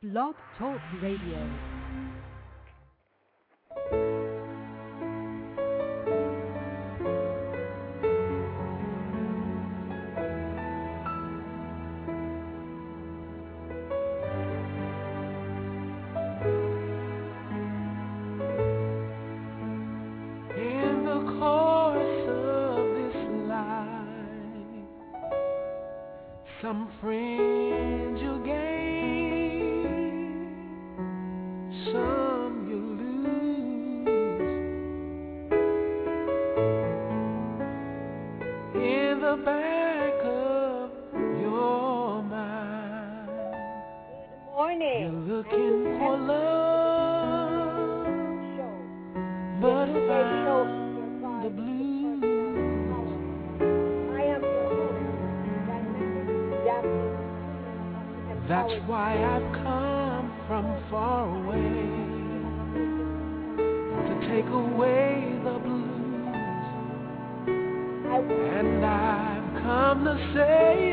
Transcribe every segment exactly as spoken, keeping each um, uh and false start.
Blog Talk Radio. Some friends you gain, some you lose. In the back of your mind, good morning. You're looking for love, but found the blues. That's why I've come from far away to take away the blues. And I've come to say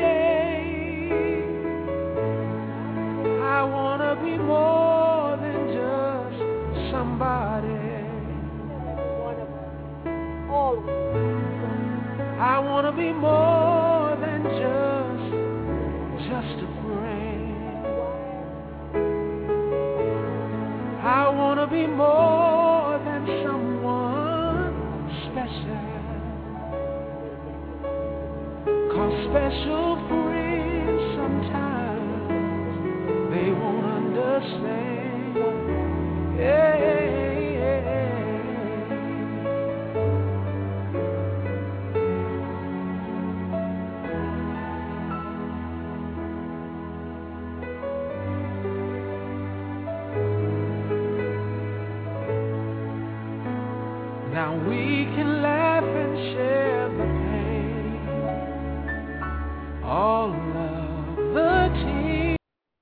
I want to be more than just somebody. I want to be more than just just a friend. I want to be more than someone special. 'Cause special friends sometimes they won't understand. Yeah, yeah. Now we can laugh and share the pain, all of the tears.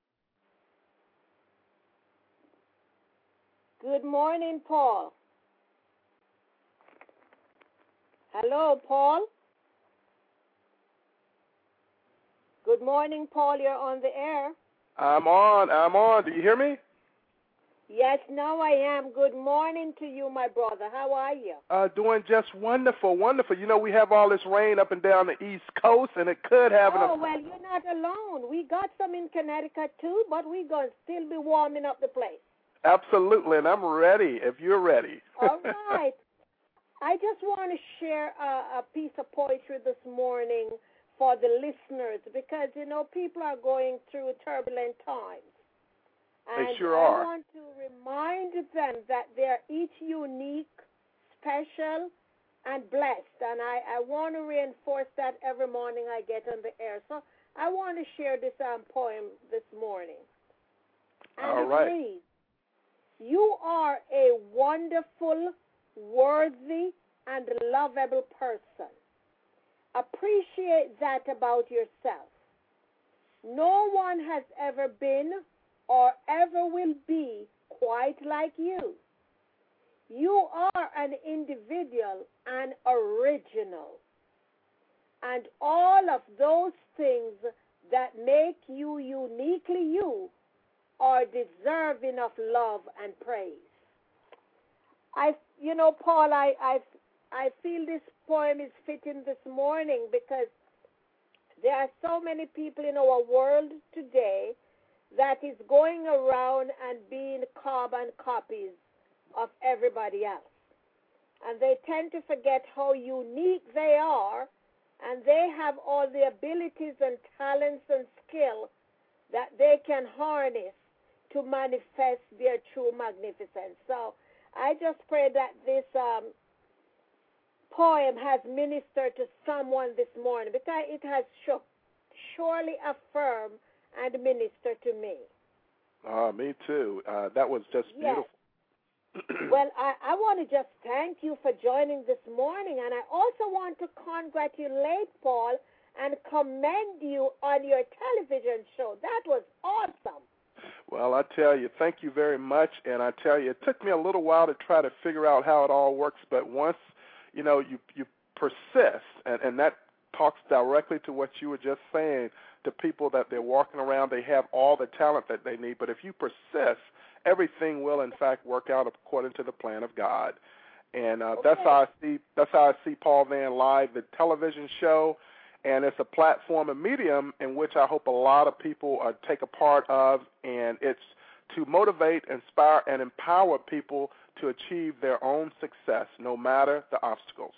Good morning, Paul. Hello, Paul. Good morning, Paul. You're on the air. I'm on. I'm on. Do you hear me? Yes, now I am. Good morning to you, my brother. How are you? Uh, doing just wonderful, wonderful. You know, we have all this rain up and down the East Coast, and it could have Oh, an... well, you're not alone. We got some in Connecticut, too, but we're going to still be warming up the place. Absolutely, and I'm ready if you're ready. All right. I just want to share a, a piece of poetry this morning for the listeners because, you know, people are going through turbulent times. And they sure I are. I want to remind them that they're each unique, special, and blessed. And I, I want to reinforce that every morning I get on the air. So I want to share this um, poem this morning. And All it right. reads, you are a wonderful, worthy, and lovable person. Appreciate that about yourself. No one has ever been or ever will be quite like you. You are an individual and original. And all of those things that make you uniquely you are deserving of love and praise. I, you know, Paul, I, I, I feel this poem is fitting this morning because there are so many people in our world today that is going around and being carbon copies of everybody else. And they tend to forget how unique they are, and they have all the abilities and talents and skill that they can harness to manifest their true magnificence. So I just pray that this um, poem has ministered to someone this morning because it has sure, surely affirmed and minister to me. Uh, me too. Uh, that was just yes. beautiful. Well, I, I want to just thank you for joining this morning, and I also want to congratulate Paul and commend you on your television show. That was awesome. Well, I tell you, thank you very much, and I tell you, it took me a little while to try to figure out how it all works, but once, you know, you, you persist, and, and that talks directly to what you were just saying, to people that they're walking around, they have all the talent that they need, but if you persist, everything will, in fact, work out according to the plan of God. And uh, okay. that's how I see that's how I see Paul Vann Live, the television show, and it's a platform, a medium in which I hope a lot of people uh, take a part of, and it's to motivate, inspire, and empower people to achieve their own success, no matter the obstacles.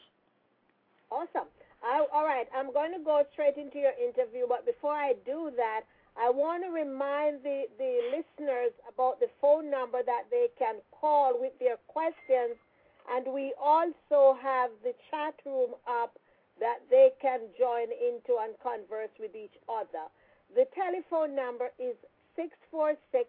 Awesome. I, all right, I'm going to go straight into your interview, but before I do that, I want to remind the, the listeners about the phone number that they can call with their questions, and we also have the chat room up that they can join into and converse with each other. The telephone number is six four six,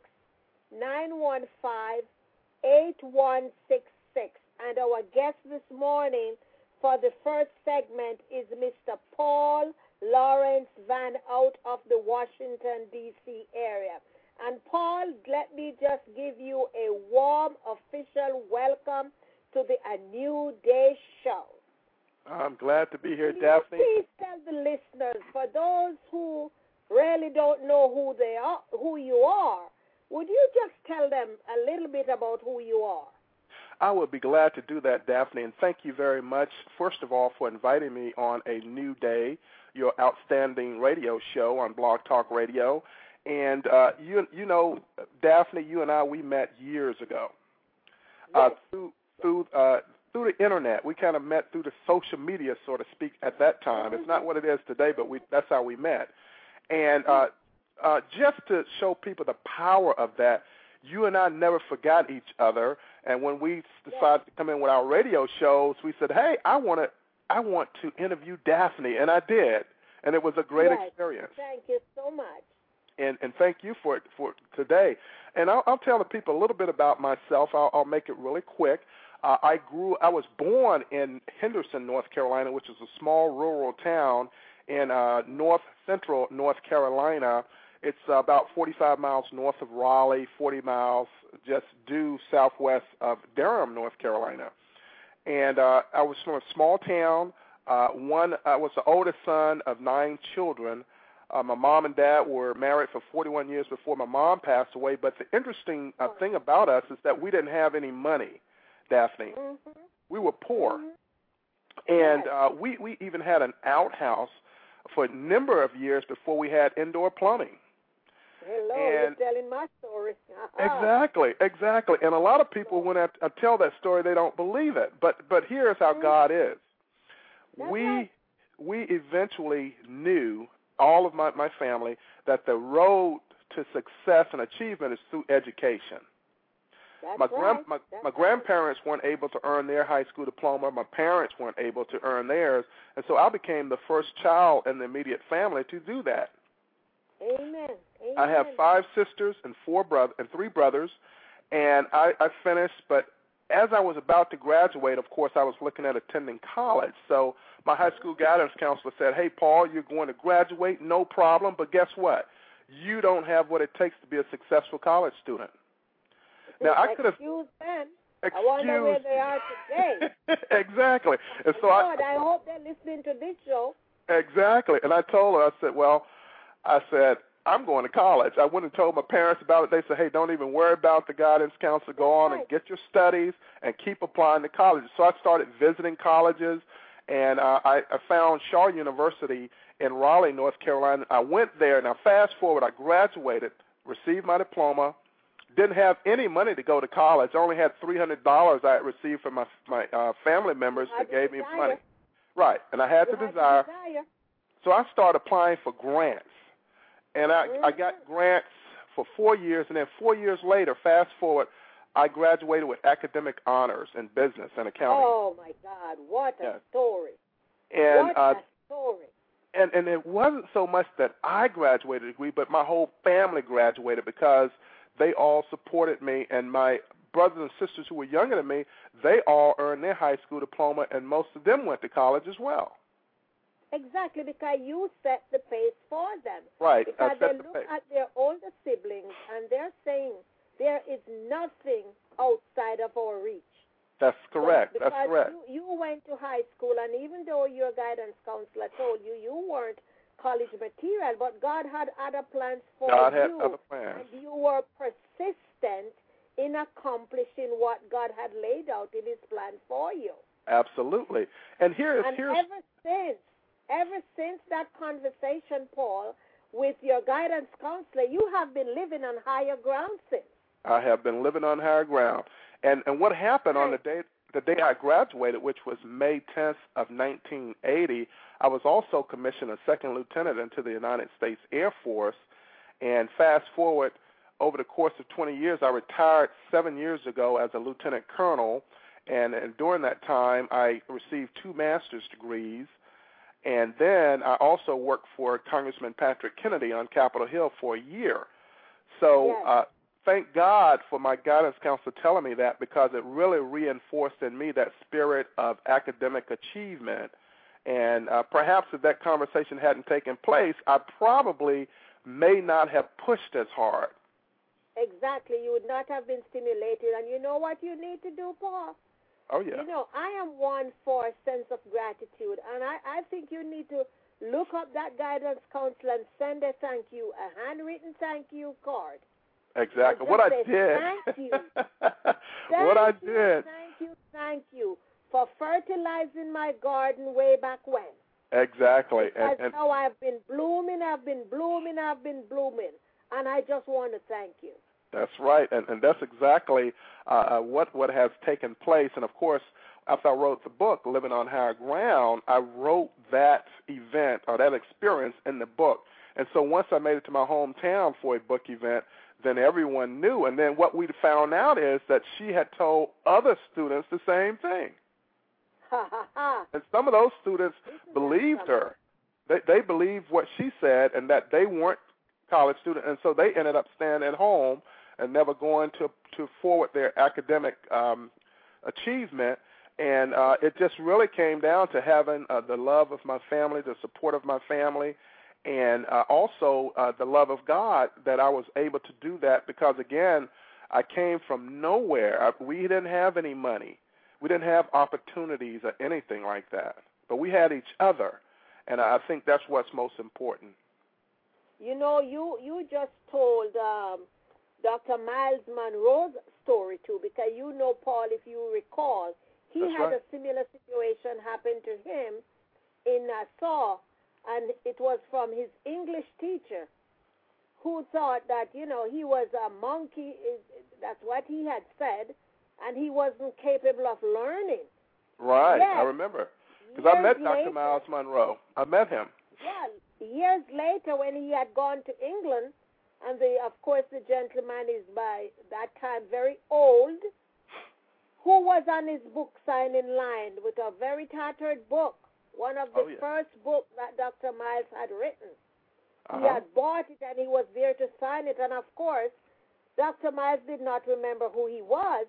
nine one five, eight one six six, and our guest this morning for the first segment is Mister Paul Lawrence Vann out of the Washington, D C area. And Paul, let me just give you a warm official welcome to the A New Day show. I'm glad to be here, Can Daphne. You please tell the listeners, for those who really don't know who they are, who you are, would you just tell them a little bit about who you are? I would be glad to do that, Daphne, and thank you very much, first of all, for inviting me on A New Day, your outstanding radio show on Blog Talk Radio. And, uh, you you know, Daphne, you and I, we met years ago uh, yes. through through uh, through the Internet. We kind of met through the social media, so to speak, at that time. Mm-hmm. It's not what it is today, but we that's how we met. And uh, uh, just to show people the power of that, you and I never forgot each other. And when we decided to come in with our radio shows, we said, hey, I want to I want to interview Daphne, and I did. And it was a great yes. experience. Thank you so much. And, and thank you for it for today. And I'll, I'll tell the people a little bit about myself. I'll, I'll make it really quick. Uh, I grew. I was born in Henderson, North Carolina, which is a small rural town in uh, north central North Carolina. It's uh, about forty-five miles north of Raleigh, forty miles just due southwest of Durham, North Carolina. And uh, I was from a small town. Uh, one, I was the oldest son of nine children. Uh, my mom and dad were married for forty-one years before my mom passed away. But the interesting uh, thing about us is that we didn't have any money, Daphne. Mm-hmm. We were poor. Mm-hmm. And yes. uh, we, we even had an outhouse for a number of years before we had indoor plumbing. Hello, and you're telling my story. Exactly, exactly. And a lot of people, when I, I tell that story, they don't believe it. But but here's how mm-hmm. God is. That's we right. we eventually knew, all of my, my family, that the road to success and achievement is through education. That's my right. grand, my, That's my grandparents weren't able to earn their high school diploma. My parents weren't able to earn theirs. And so I became the first child in the immediate family to do that. Amen. Amen. I have five sisters and four brother and three brothers, and I, I finished. But as I was about to graduate, of course, I was looking at attending college. So my high school guidance counselor said, "Hey, Paul, you're going to graduate, no problem. But guess what? You don't have what it takes to be a successful college student." Now I could have. Excuse them. Excuse. I wonder where they are today. Exactly. And so Lord, I. I hope they're listening to this show. Exactly. And I told her, I said, well. I said, I'm going to college. I went and told my parents about it. They said, hey, don't even worry about the guidance counselor. Go on and get your studies and keep applying to colleges. So I started visiting colleges, and uh, I, I found Shaw University in Raleigh, North Carolina. I went there. Now, fast forward, I graduated, received my diploma, didn't have any money to go to college. I only had three hundred dollars I had received from my, my uh, family members that gave me desire. money. Right, and I had you the had desire. desire. So I started applying for grants. And I, I got grants for four years, and then four years later, fast forward, I graduated with academic honors in business and accounting. Oh, my God, what a yes. story. And, what uh, a story. And, and it wasn't so much that I graduated a degree, but my whole family graduated because they all supported me, and my brothers and sisters who were younger than me, they all earned their high school diploma, and most of them went to college as well. Exactly, because you set the pace for them. Right. Because I set they the look pace. at their older siblings, and they're saying there is nothing outside of our reach. That's correct. So, That's correct. You, you went to high school, and even though your guidance counselor told you you weren't college material, but God had other plans for God you. had other plans. And you were persistent in accomplishing what God had laid out in His plan for you. Absolutely. And here is and here's ever since, ever since that conversation, Paul, with your guidance counselor, you have been living on higher ground since. I have been living on higher ground. And and what happened right. on the day the day I graduated, which was May tenth of nineteen eighty, I was also commissioned a second lieutenant into the United States Air Force. And fast forward, over the course of twenty years, I retired seven years ago as a lieutenant colonel. And, and during that time, I received two master's degrees. And then I also worked for Congressman Patrick Kennedy on Capitol Hill for a year. So yes. uh, thank God for my guidance counselor telling me that, because it really reinforced in me that spirit of academic achievement. And uh, perhaps if that conversation hadn't taken place, I probably may not have pushed as hard. Exactly. You would not have been stimulated. And you know what you need to do, Paul? Oh, yeah. You know, I am one for a sense of gratitude, and I, I think you need to look up that guidance counselor and send a thank you, a handwritten thank you card. Exactly. What I say, did. Thank you. what I you, did. Thank you, thank you for fertilizing my garden way back when. Exactly. Because and, and now I've been blooming, I've been blooming, I've been blooming, and I just want to thank you. That's right, and, and that's exactly uh, what what has taken place. And, of course, after I wrote the book, Living on Higher Ground, I wrote that event or that experience in the book. And so once I made it to my hometown for a book event, then everyone knew. And then what we found out is that she had told other students the same thing. Ha, ha, ha. And some of those students believed her. They, they believed what she said, and that they weren't college students, and so they ended up staying at home and never going to to forward their academic um, achievement. And uh, it just really came down to having uh, the love of my family, the support of my family, and uh, also uh, the love of God, that I was able to do that because, again, I came from nowhere. I, we didn't have any money. We didn't have opportunities or anything like that. But we had each other, and I think that's what's most important. You know, you, you just told um, Doctor Miles Monroe's story, too, because you know, Paul, if you recall, he That's had right. a similar situation happen to him in Nassau, and it was from his English teacher who thought that, you know, he was a monkey. That's what he had said, and he wasn't capable of learning. Right, yes. I remember. Because I met Doctor Later, Miles Monroe. I met him. Yeah, years later when he had gone to England, and the, of course the gentleman is by that time very old, who was on his book signing line with a very tattered book, one of the oh, yeah. first books that Doctor Miles had written. Uh-huh. He had bought it and he was there to sign it, and of course Doctor Miles did not remember who he was,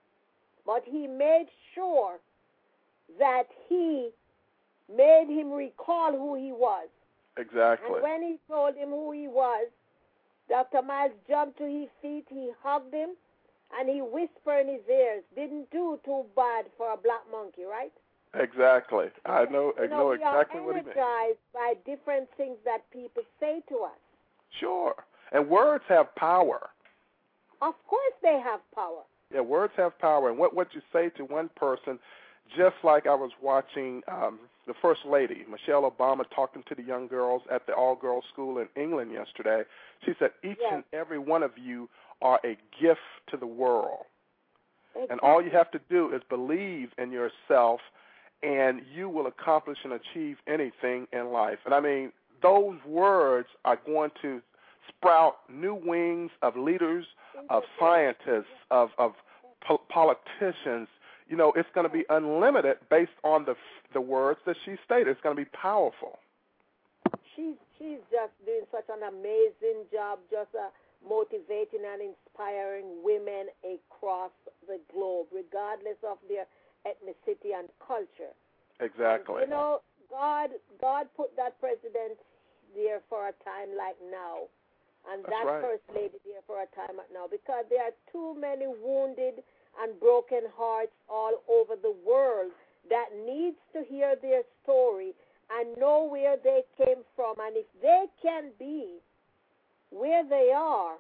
but he made sure that he made him recall who he was. Exactly. And when he told him who he was, Doctor Miles jumped to his feet, he hugged him, and he whispered in his ears, didn't do too bad for a black monkey, right? Exactly. I know, I you know, know we exactly are what he meant. energized by different things that people say to us. Sure. And words have power. Of course they have power. Yeah, words have power. And what, what you say to one person, just like I was watching um, the First Lady, Michelle Obama, talking to the young girls at the all-girls school in England yesterday. She said, each yes. and every one of you are a gift to the world. Exactly. And all you have to do is believe in yourself, and you will accomplish and achieve anything in life. And, I mean, those words are going to sprout new wings of leaders, of scientists, of, of po- politicians. You know, it's going to be unlimited based on the the words that she stated. It's going to be powerful. She's she's just doing such an amazing job, just uh, motivating and inspiring women across the globe, regardless of their ethnicity and culture. Exactly. And, you know, God God put that president there for a time like now, and That's that right. first lady there for a time like now, because there are too many wounded and broken hearts all over the world that needs to hear their story and know where they came from. And if they can be where they are,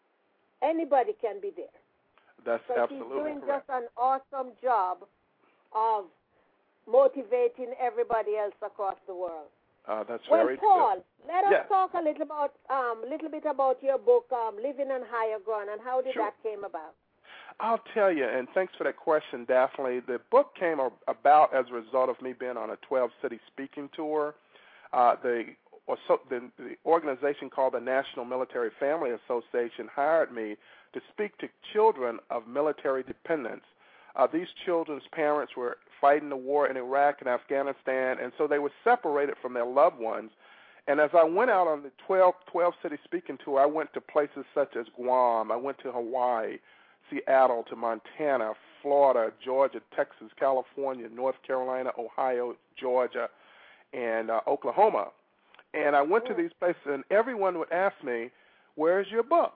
anybody can be there. That's so absolutely she's doing correct. just an awesome job of motivating everybody else across the world. Uh, that's well, very Paul, good. let us yes. talk a little about um, little bit about your book, um, Living on Higher Ground, and how did Sure. that came about? I'll tell you, and thanks for that question, Daphne. The book came about as a result of me being on a twelve-city speaking tour. Uh, the, or so, the, the organization called the National Military Family Association hired me to speak to children of military dependents. Uh, these children's parents were fighting the war in Iraq and Afghanistan, and so they were separated from their loved ones. And as I went out on the twelve, twelve-city speaking tour, I went to places such as Guam. I went to Hawaii, Seattle, to Montana, Florida, Georgia, Texas, California, North Carolina, Ohio, Georgia, and uh, Oklahoma. And I went to these places, and everyone would ask me, where's your book?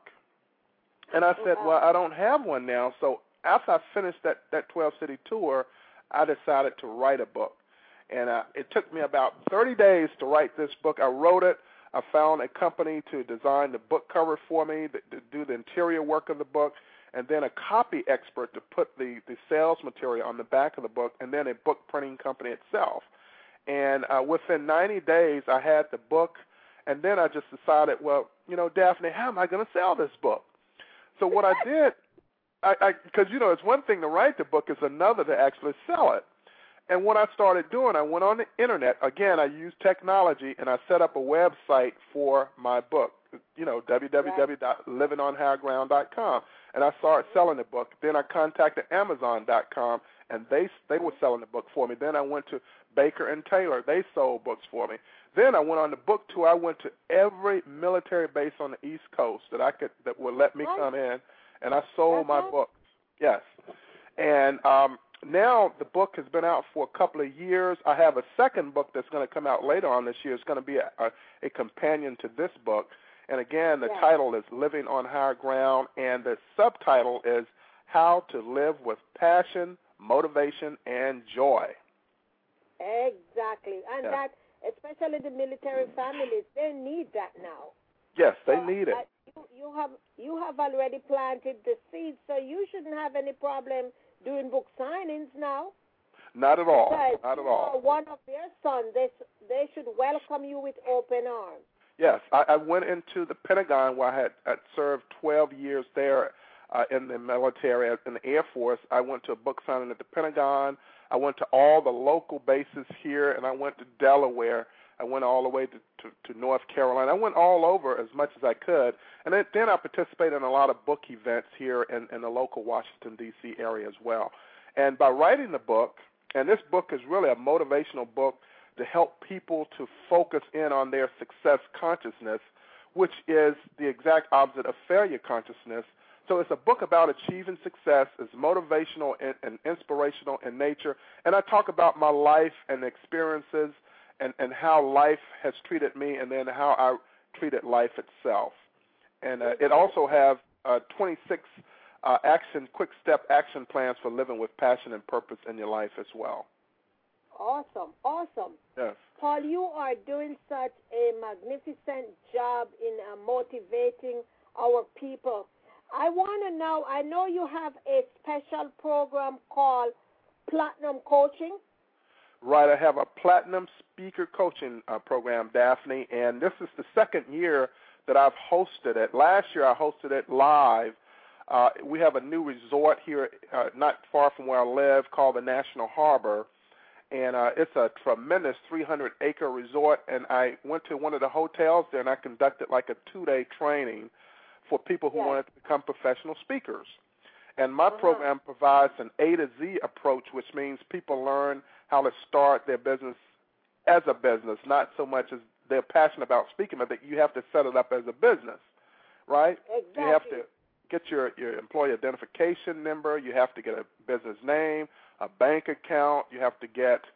And I said, well, I don't have one now. So after I finished that, that twelve-city tour, I decided to write a book. And uh, it took me about thirty days to write this book. I wrote it. I found a company to design the book cover for me, to, to do the interior work of the book, and then a copy expert to put the, the sales material on the back of the book, and then a book printing company itself. And uh, within ninety days, I had the book, and then I just decided, well, you know, Daphne, how am I going to sell this book? So what I did, I because, you know, it's one thing to write the book, it's another to actually sell it. And what I started doing, I went on the Internet. Again, I used technology, and I set up a website for my book, you know, w w w dot living on higher ground dot com. And I started selling the book. Then I contacted amazon dot com, and they they were selling the book for me. Then I went to Baker and Taylor. They sold books for me. Then I went on the book tour. I went to every military base on the East Coast that I could that would let me come in, and I sold my books. Yes. And um, now the book has been out for a couple of years. I have a second book that's going to come out later on this year. It's going to be a, a, a companion to this book. And again, the yes. title is Living on Higher Ground, and the subtitle is How to Live with Passion, Motivation, and Joy. Exactly. And yeah. that, especially the military families, they need that now. Yes, they so, need it. Uh, you, you have you have already planted the seeds, so you shouldn't have any problem doing book signings now. Not at all. Because Not at you all. are one of their sons. They, they should welcome you with open arms. Yes, I, I went into the Pentagon where I had, had served twelve years there uh, in the military, in the Air Force. I went to a book signing at the Pentagon. I went to all the local bases here, and I went to Delaware. I went all the way to, to, to North Carolina. I went all over as much as I could. And then, then I participated in a lot of book events here in, in the local Washington, D C area as well. And by writing the book, and this book is really a motivational book to help people to focus in on their success consciousness, which is the exact opposite of failure consciousness. So it's a book about achieving success. It's motivational and, and inspirational in nature. And I talk about my life and experiences and, and how life has treated me and then how I treated life itself. And uh, it also has uh, twenty-six uh, action, quick-step action plans for living with passion and purpose in your life as well. Awesome, awesome. Yes. Paul, you are doing such a magnificent job in uh, motivating our people. I want to know, I know you have a special program called Platinum Coaching. Right, I have a Platinum Speaker Coaching uh, program, Daphne, and this is the second year that I've hosted it. Last year I hosted it live. Uh, we have a new resort here uh, not far from where I live called the National Harbor, and uh, it's a tremendous three hundred acre resort, and I went to one of the hotels there, and I conducted like a two-day training for people who yes. wanted to become professional speakers. And my uh-huh. program provides an A to Z approach, which means people learn how to start their business as a business, not so much as they're passionate about speaking, but that you have to set it up as a business, right? Exactly. You have to get your, your employee identification number. You have to get a business name, a bank account. You have to get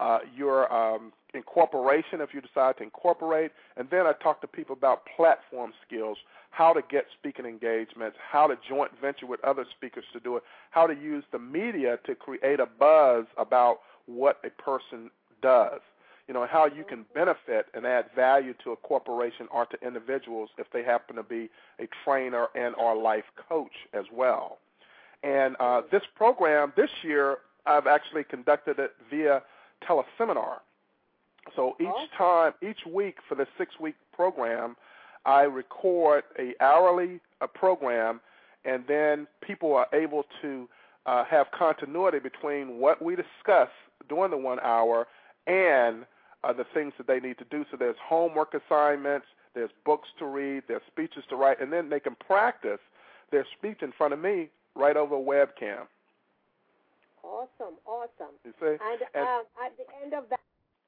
uh, your um, incorporation if you decide to incorporate. And then I talk to people about platform skills, how to get speaking engagements, how to joint venture with other speakers to do it, how to use the media to create a buzz about what a person does. You know, how you can benefit and add value to a corporation or to individuals if they happen to be a trainer and or life coach as well. And uh, this program, this year, I've actually conducted it via teleseminar. So each time, each week for the six-week program, I record a hourly uh, program, and then people are able to uh, have continuity between what we discuss during the one hour and Uh, the things that they need to do. So there's homework assignments, there's books to read, there's speeches to write, and then they can practice their speech in front of me right over a webcam. Awesome, awesome. You see? And, and uh, at the end of that,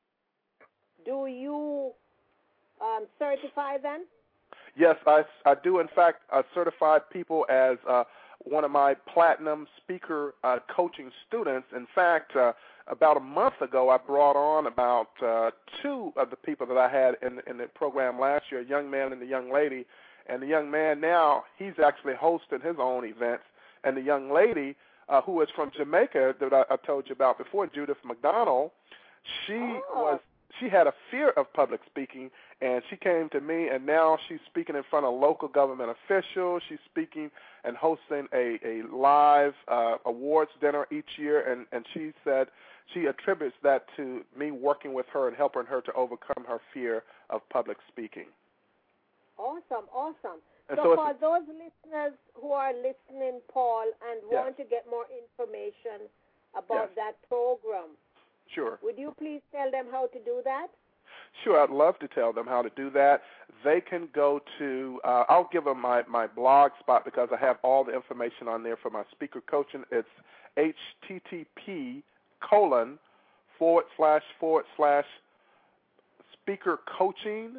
do you um, certify them? Yes, I, I do, in fact, uh, certify people as uh, one of my platinum speaker uh, coaching students. In fact, uh, about a month ago, I brought on about uh, two of the people that I had in, in the program last year, a young man and a young lady. And the young man now, he's actually hosting his own events. And the young lady, uh, who is from Jamaica that I, I told you about before, Judith McDonald, she oh. was she had a fear of public speaking, and she came to me, and now she's speaking in front of local government officials. She's speaking and hosting a, a live uh, awards dinner each year, and, and she said she attributes that to me working with her and helping her to overcome her fear of public speaking. Awesome, awesome. And so, so for those listeners who are listening, Paul, and yes. want to get more information about yes. that program, sure. would you please tell them how to do that? Sure, I'd love to tell them how to do that. They can go to, uh, I'll give them my, my blog spot because I have all the information on there for my speaker coaching. It's H T T P colon forward slash forward slash speaker coaching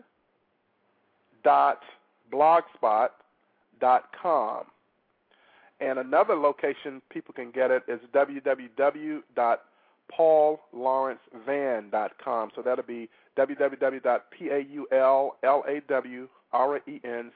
dot blogspot dot com. And another location people can get it is w w w dot paul lawrence van dot com. So that'll be w w w dot paul lawrence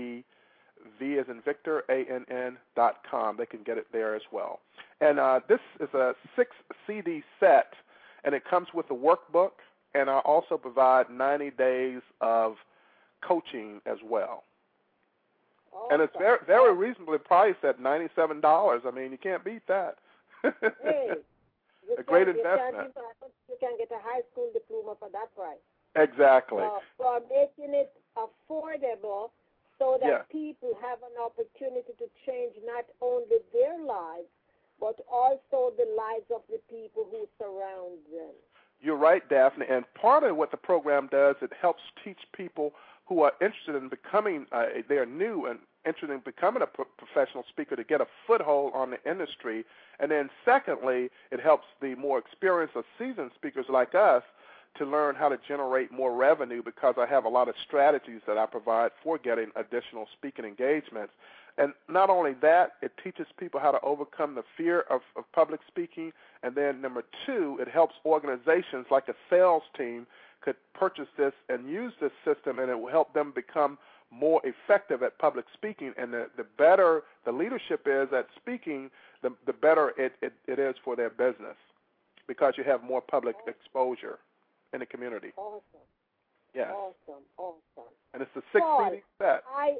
v as in Victor, A N N dot com. They can get it there as well. And uh, this is a six C D set, and it comes with a workbook, and I also provide ninety days of coaching as well. Awesome. And it's very, very reasonably priced at ninety-seven dollars. I mean, you can't beat that. Hey, a can, great you investment. Can, you can get a high school diploma for that price. Exactly. Uh, for making it affordable so that yeah. people have an opportunity to change not only their lives, but also the lives of the people who surround them. You're right, Daphne. And part of what the program does, it helps teach people who are interested in becoming, uh, they're new and interested in becoming a pro- professional speaker to get a foothold on the industry. And then secondly, it helps the more experienced or seasoned speakers like us to learn how to generate more revenue because I have a lot of strategies that I provide for getting additional speaking engagements. And not only that, it teaches people how to overcome the fear of, of public speaking. And then number two, it helps organizations like a sales team could purchase this and use this system, and it will help them become more effective at public speaking. And the, the better the leadership is at speaking, the, the better it, it, it is for their business because you have more public exposure in the community. Awesome. Yes. Awesome, awesome. And it's a six Paul, C D set. I,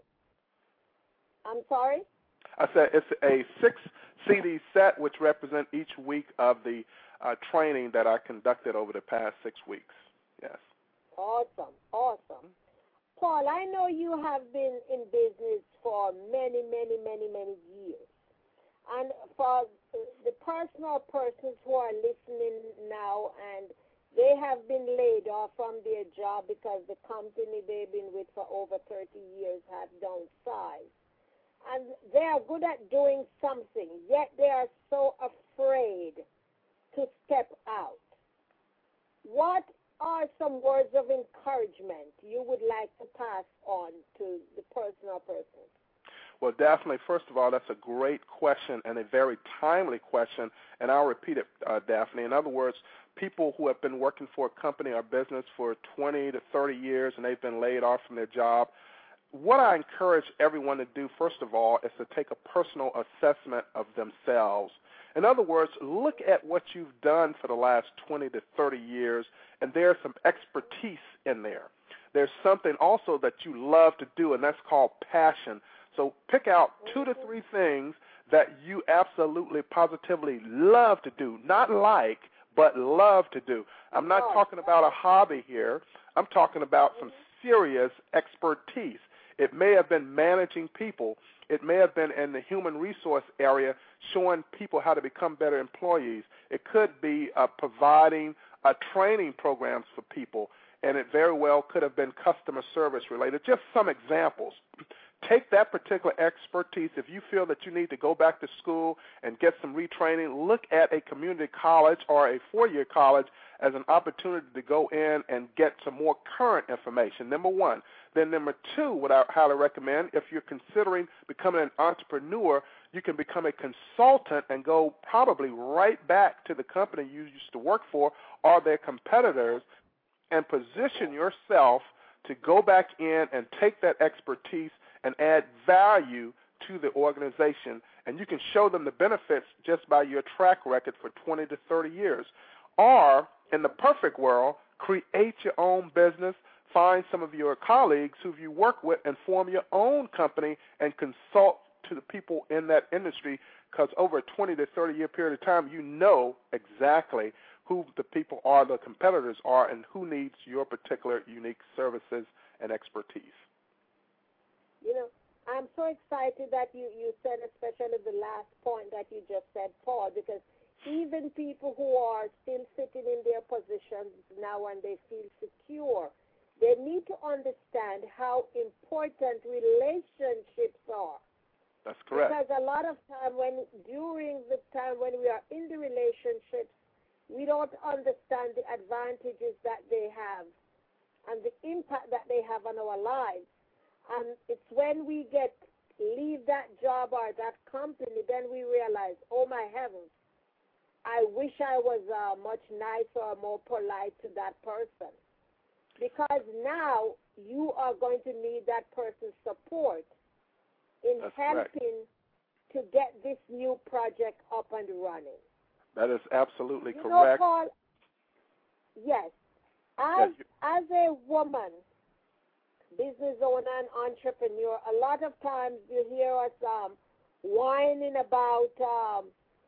I'm sorry? I said it's a six C D set which represent each week of the uh, training that I conducted over the past six weeks. Yes. Awesome, awesome. Paul, I know you have been in business for many, many, many, many years. And for the personal persons who are listening now and they have been laid off from their job because the company they've been with for over thirty years have downsized. And they are good at doing something, yet they are so afraid to step out. What are some words of encouragement you would like to pass on to the personal person? Well, Daphne, first of all, that's a great question and a very timely question, and I'll repeat it, uh, Daphne. In other words, people who have been working for a company or business for twenty to thirty years and they've been laid off from their job, what I encourage everyone to do, first of all, is to take a personal assessment of themselves. In other words, look at what you've done for the last twenty to thirty years, and there's some expertise in there. There's something also that you love to do, and that's called passion. So pick out two to three things that you absolutely, positively love to do, not like, but love to do. I'm not talking about a hobby here. I'm talking about some serious expertise. It may have been managing people. It may have been in the human resource area, showing people how to become better employees. It could be uh, providing uh, training programs for people, and it very well could have been customer service related. Just some examples. Take that particular expertise. If you feel that you need to go back to school and get some retraining, look at a community college or a four-year college as an opportunity to go in and get some more current information, number one. Then number two, what I highly recommend, if you're considering becoming an entrepreneur, you can become a consultant and go probably right back to the company you used to work for or their competitors and position yourself to go back in and take that expertise and add value to the organization. And you can show them the benefits just by your track record for twenty to thirty years. Or, in the perfect world, create your own business, find some of your colleagues who you work with and form your own company and consult to the people in that industry, because over a twenty to thirty year period of time, you know exactly who the people are, the competitors are, and who needs your particular unique services and expertise. You know, I'm so excited that you, you said, especially the last point that you just said, Paul, because even people who are still sitting in their positions now and they feel secure, they need to understand how important relationships are. That's correct. Because a lot of time when, during the time when we are in the relationships, we don't understand the advantages that they have and the impact that they have on our lives. And it's when we get, leave that job or that company, then we realize, oh my heavens, I wish I was uh, much nicer or more polite to that person. Because now you are going to need that person's support in That's helping correct. to get this new project up and running. That is absolutely you correct. Know, Paul, yes. As, yes, as a woman, business owner and entrepreneur, a lot of times you hear us um, whining about um,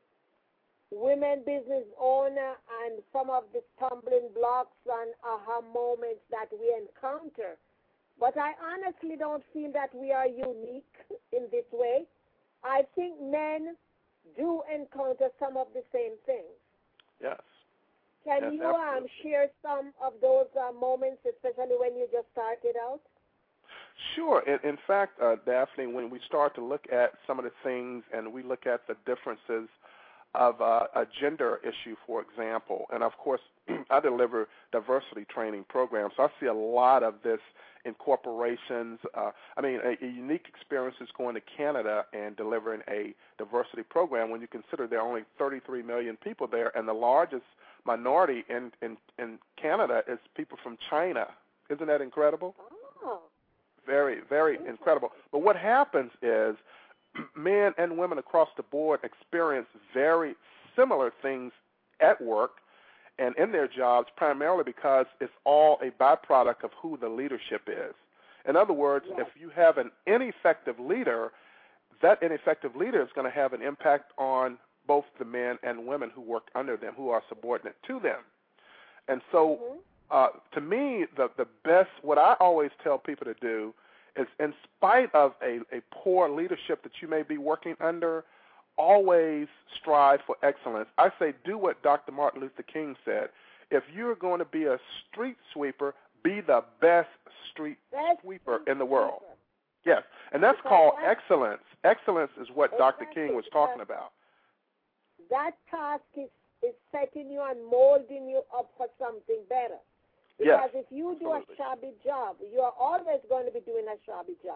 women business owner and some of the stumbling blocks and aha moments that we encounter. But I honestly don't feel that we are unique in this way. I think men do encounter some of the same things. Yes. Can yes, you um, share some of those uh, moments, especially when you just started out? Sure. In, in fact, uh, Daphne, when we start to look at some of the things and we look at the differences of uh, a gender issue, for example, and of course I deliver diversity training programs, so I see a lot of this in corporations. Uh, I mean, a, a unique experience is going to Canada and delivering a diversity program when you consider there are only thirty-three million people there, and the largest minority in, in, in Canada is people from China. Isn't that incredible? Oh. Very, very incredible. But what happens is men and women across the board experience very similar things at work and in their jobs, primarily because it's all a byproduct of who the leadership is. In other words, yes. if you have an ineffective leader, that ineffective leader is going to have an impact on both the men and women who work under them, who are subordinate to them. And so mm-hmm. uh, to me, the, the best, what I always tell people to do is, in spite of a, a poor leadership that you may be working under, always strive for excellence. I say do what Doctor Martin Luther King said. If you're going to be a street sweeper, be the best street best sweeper street in the world. Sweeper. Yes, and that's because called that's, excellence. Excellence is what exactly, Doctor King was talking about. That task is, is setting you and molding you up for something better. Because yes, if you do absolutely. a shabby job, you are always going to be doing a shabby job.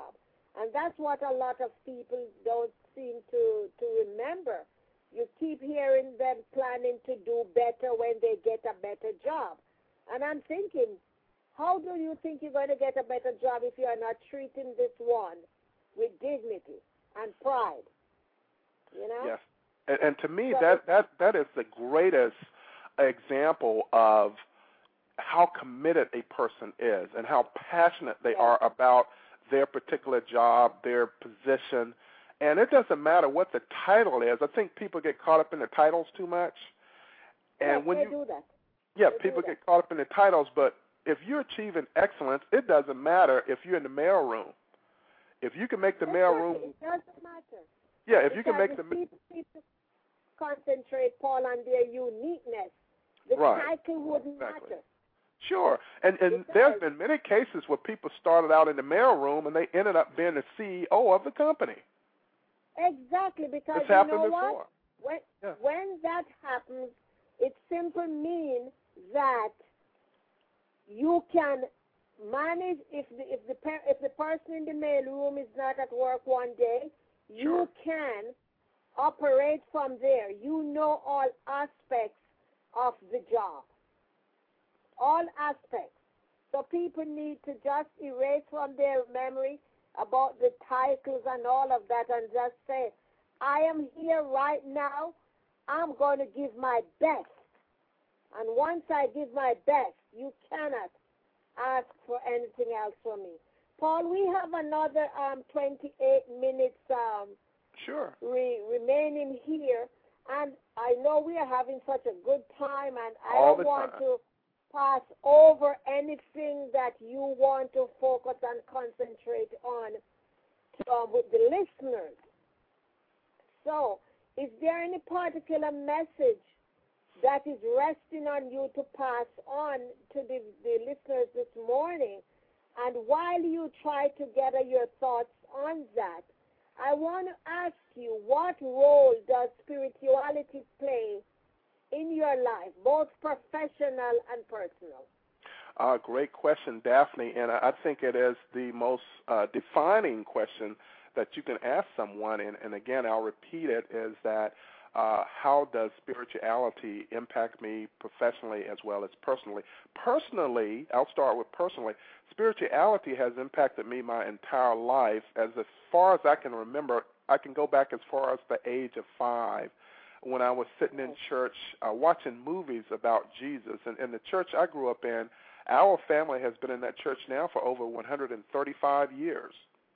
And that's what a lot of people don't seem to, to remember. You keep hearing them planning to do better when they get a better job. And I'm thinking, how do you think you're going to get a better job if you are not treating this one with dignity and pride? You know? Yes. And, and to me, so, that, that, that is the greatest example of how committed a person is and how passionate they yes. are about their particular job, their position. And it doesn't matter what the title is. I think people get caught up in the titles too much. And yes, when they you, do that. Yeah, they people do that. get caught up in the titles, but if you're achieving excellence, it doesn't matter if you're in the mail room. If you can make the mail room, it doesn't matter. yeah, if because you can make the people, people concentrate, Paul, on their uniqueness, the right. title wouldn't exactly. matter. Sure, and and there's been many cases where people started out in the mail room and they ended up being the C E O of the company. Exactly, because it's you happened know before. what? When yeah. when that happens, it simply means that you can manage. If the if the if the person in the mail room is not at work one day, you sure. can operate from there. You know all aspects of the job. All aspects. So people need to just erase from their memory about the titles and all of that and just say, I am here right now. I'm going to give my best. And once I give my best, you cannot ask for anything else from me. Paul, we have another um, twenty-eight minutes um, sure. re- remaining here. And I know we are having such a good time, and I all don't the want time. to pass over anything that you want to focus and concentrate on uh, with the listeners. So, is there any particular message that is resting on you to pass on to the, the listeners this morning? And while you try to gather your thoughts on that, I want to ask you, what role does spirituality play in your life, both professional and personal? Uh, great question, Daphne, and I think it is the most uh, defining question that you can ask someone, and, and again, I'll repeat it, is that uh, how does spirituality impact me professionally as well as personally? Personally, I'll start with personally, spirituality has impacted me my entire life. As, as far as I can remember, I can go back as far as the age of five, when I was sitting in church uh, watching movies about Jesus. And in the church I grew up in, our family has been in that church now for over one hundred thirty-five years.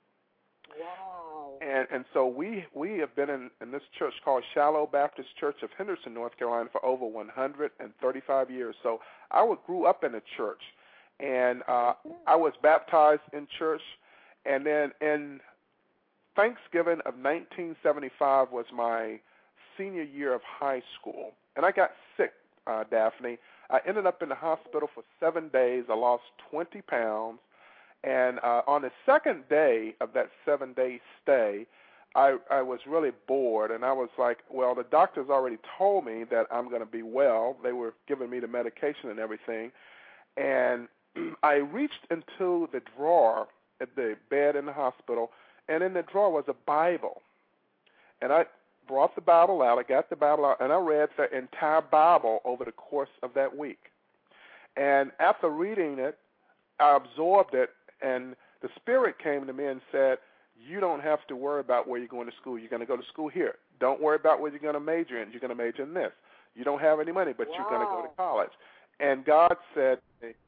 Wow. And and so we we have been in, in this church called Shiloh Baptist Church of Henderson, North Carolina, for over one hundred thirty-five years. So I was, grew up in a church, and uh, I was baptized in church. And then in Thanksgiving of nineteen seventy-five was my senior year of high school, and I got sick, uh, Daphne. I ended up in the hospital for seven days. I lost twenty pounds. And uh, on the second day of that seven-day stay, I, I was really bored, and I was like, well, the doctors already told me that I'm going to be well. They were giving me the medication and everything. And I reached into the drawer at the bed in the hospital, and in the drawer was a Bible. And I brought the Bible out. I got the Bible out, and I read the entire Bible over the course of that week. And after reading it, I absorbed it, and the Spirit came to me and said, you don't have to worry about where you're going to school. You're going to go to school here. Don't worry about where you're going to major in. You're going to major in this. You don't have any money, but wow. you're going to go to college. And God said,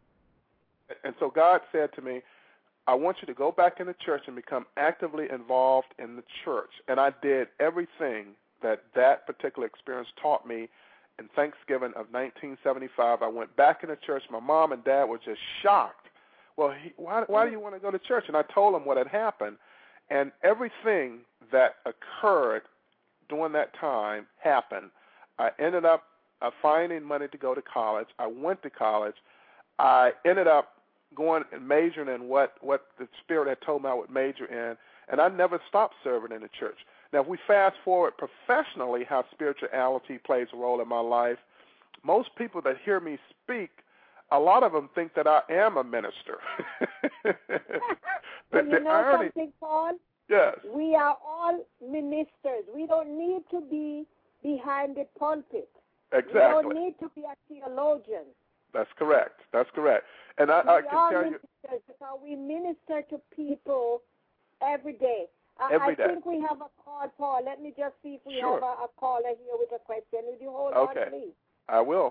and so God said to me, I want you to go back in the church and become actively involved in the church. And I did everything that that particular experience taught me. In Thanksgiving of nineteen seventy-five, I went back in the church. My mom and dad were just shocked. Well, he, why, why do you want to go to church? And I told them what had happened. And everything that occurred during that time happened. I ended up uh, finding money to go to college. I went to college. I ended up going and majoring in what, what the Spirit had told me I would major in, and I never stopped serving in the church. Now, if we fast forward professionally how spirituality plays a role in my life, most people that hear me speak a lot of them think that I am a minister. the, Well, you the know irony, something, Paul? yes, We are all ministers. We don't need to be behind the pulpit. exactly. We don't need to be a theologian. That's correct. That's correct. And I, We I can are tell you, ministers because we minister to people every day. I, Every I day. think we have a call, Paul. Let me just see if we Sure. have a, a caller here with a question. Would you hold Okay. on, please? I will.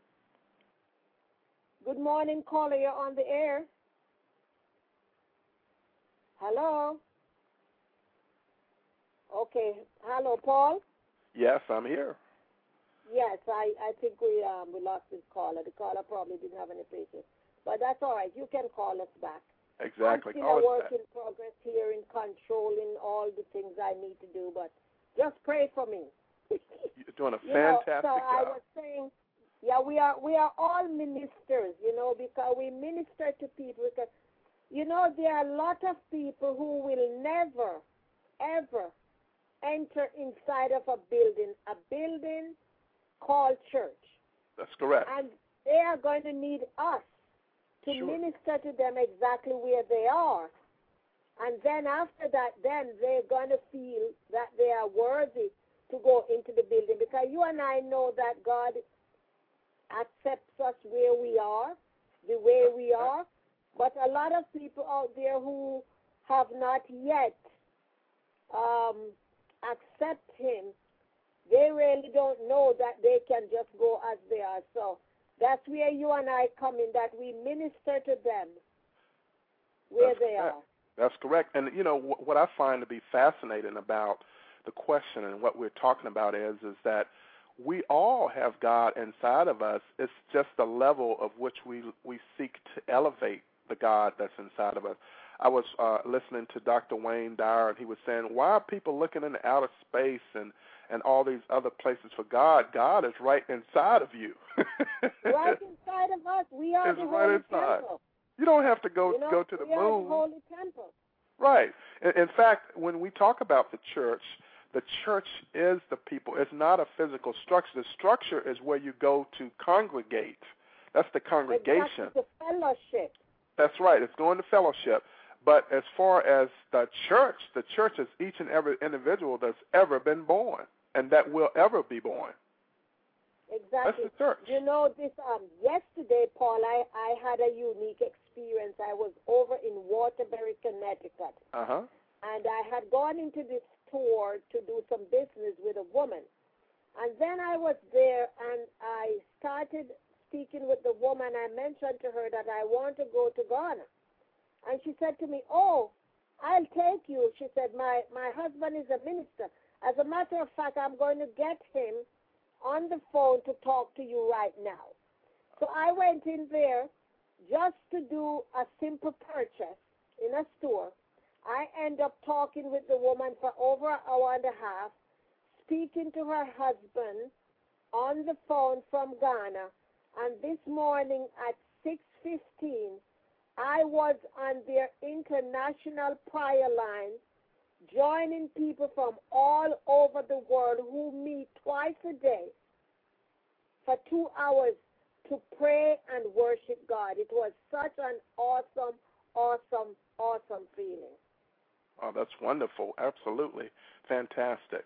Good morning, caller. You're on the air. Hello? Okay. Hello, Paul? Yes, I'm here. Yes, I, I think we um we lost this caller. The caller probably didn't have any patience. But that's all right. You can call us back. Exactly. I'm still Call a us work back. in progress here in controlling all the things I need to do, but just pray for me. You're doing a You know, fantastic so I job. was saying, yeah, we are we are all ministers, you know, because we minister to people. Because, you know, there are a lot of people who will never, ever enter inside of a building, a building called church. That's correct. And they are going to need us to Sure. minister to them exactly where they are. And then after that, then they're going to feel that they are worthy to go into the building. Because you and I know that God accepts us where we are, the way we are. But a lot of people out there who have not yet um, accept Him, they really don't know that they can just go as they are. So that's where you and I come in, that we minister to them where That's they correct. are. That's correct. And, you know, wh- what I find to be fascinating about the question and what we're talking about is, is that we all have God inside of us. It's just the level of which we we seek to elevate the God that's inside of us. I was uh, listening to Doctor Wayne Dyer, and he was saying, why are people looking into outer space and, and all these other places for God? God is right inside of you. Right inside of us. We are It's the right holy inside. temple. You don't have to go You know, go to the we are moon. the holy temple. Right. In, in fact, when we talk about the church, the church is the people. It's not a physical structure. The structure is where you go to congregate. That's the congregation. Exactly, the fellowship. That's right. It's going to fellowship. But as far as the church, the church is each and every individual that's ever been born and that will ever be born. Exactly. That's the church. You know, this um yesterday, Paul, I, I had a unique experience. I was over in Waterbury, Connecticut. Uh-huh. And I had gone into this store to do some business with a woman. And then I was there, and I started speaking with the woman. I mentioned to her that I want to go to Ghana. And she said to me, oh, I'll take you. She said, my, my husband is a minister. As a matter of fact, I'm going to get him on the phone to talk to you right now. So I went in there just to do a simple purchase in a store. I end up talking with the woman for over an hour and a half, speaking to her husband on the phone from Ghana. And this morning at six fifteen, I was on their international prayer line, joining people from all over the world who meet twice a day for two hours to pray and worship God. It was such an awesome, awesome, awesome feeling. Oh, that's wonderful. Absolutely. Fantastic.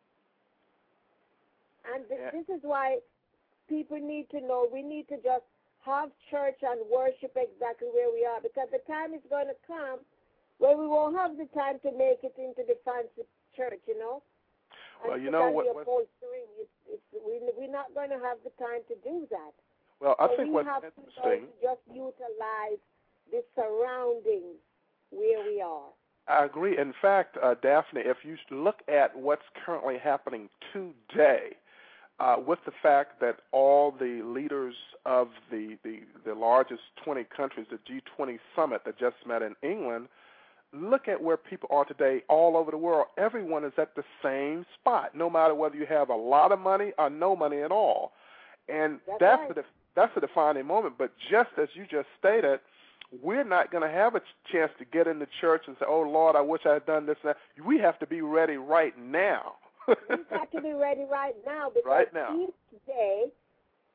And th- Yeah. this is why people need to know we need to just have church and worship exactly where we are, because the time is going to come where we won't have the time to make it into the fancy church, you know. And Well, you put know on what- the what- upholstering. It's, it's, we, we're not going to have the time to do that. Well, I so think we what's have to interesting, to just utilize the surroundings where we are. I agree. In fact, uh, Daphne, if you look at what's currently happening today, uh, with the fact that all the leaders of the, the, the largest twenty countries, the G twenty summit that just met in England, look at where people are today all over the world. Everyone is at the same spot, no matter whether you have a lot of money or no money at all. And That's that's, right. the, that's the defining moment. But just as you just stated, we're not going to have a chance to get in the church and say, oh, Lord, I wish I had done this and that. We have to be ready right now. We've got to be ready right now, because Right now. each day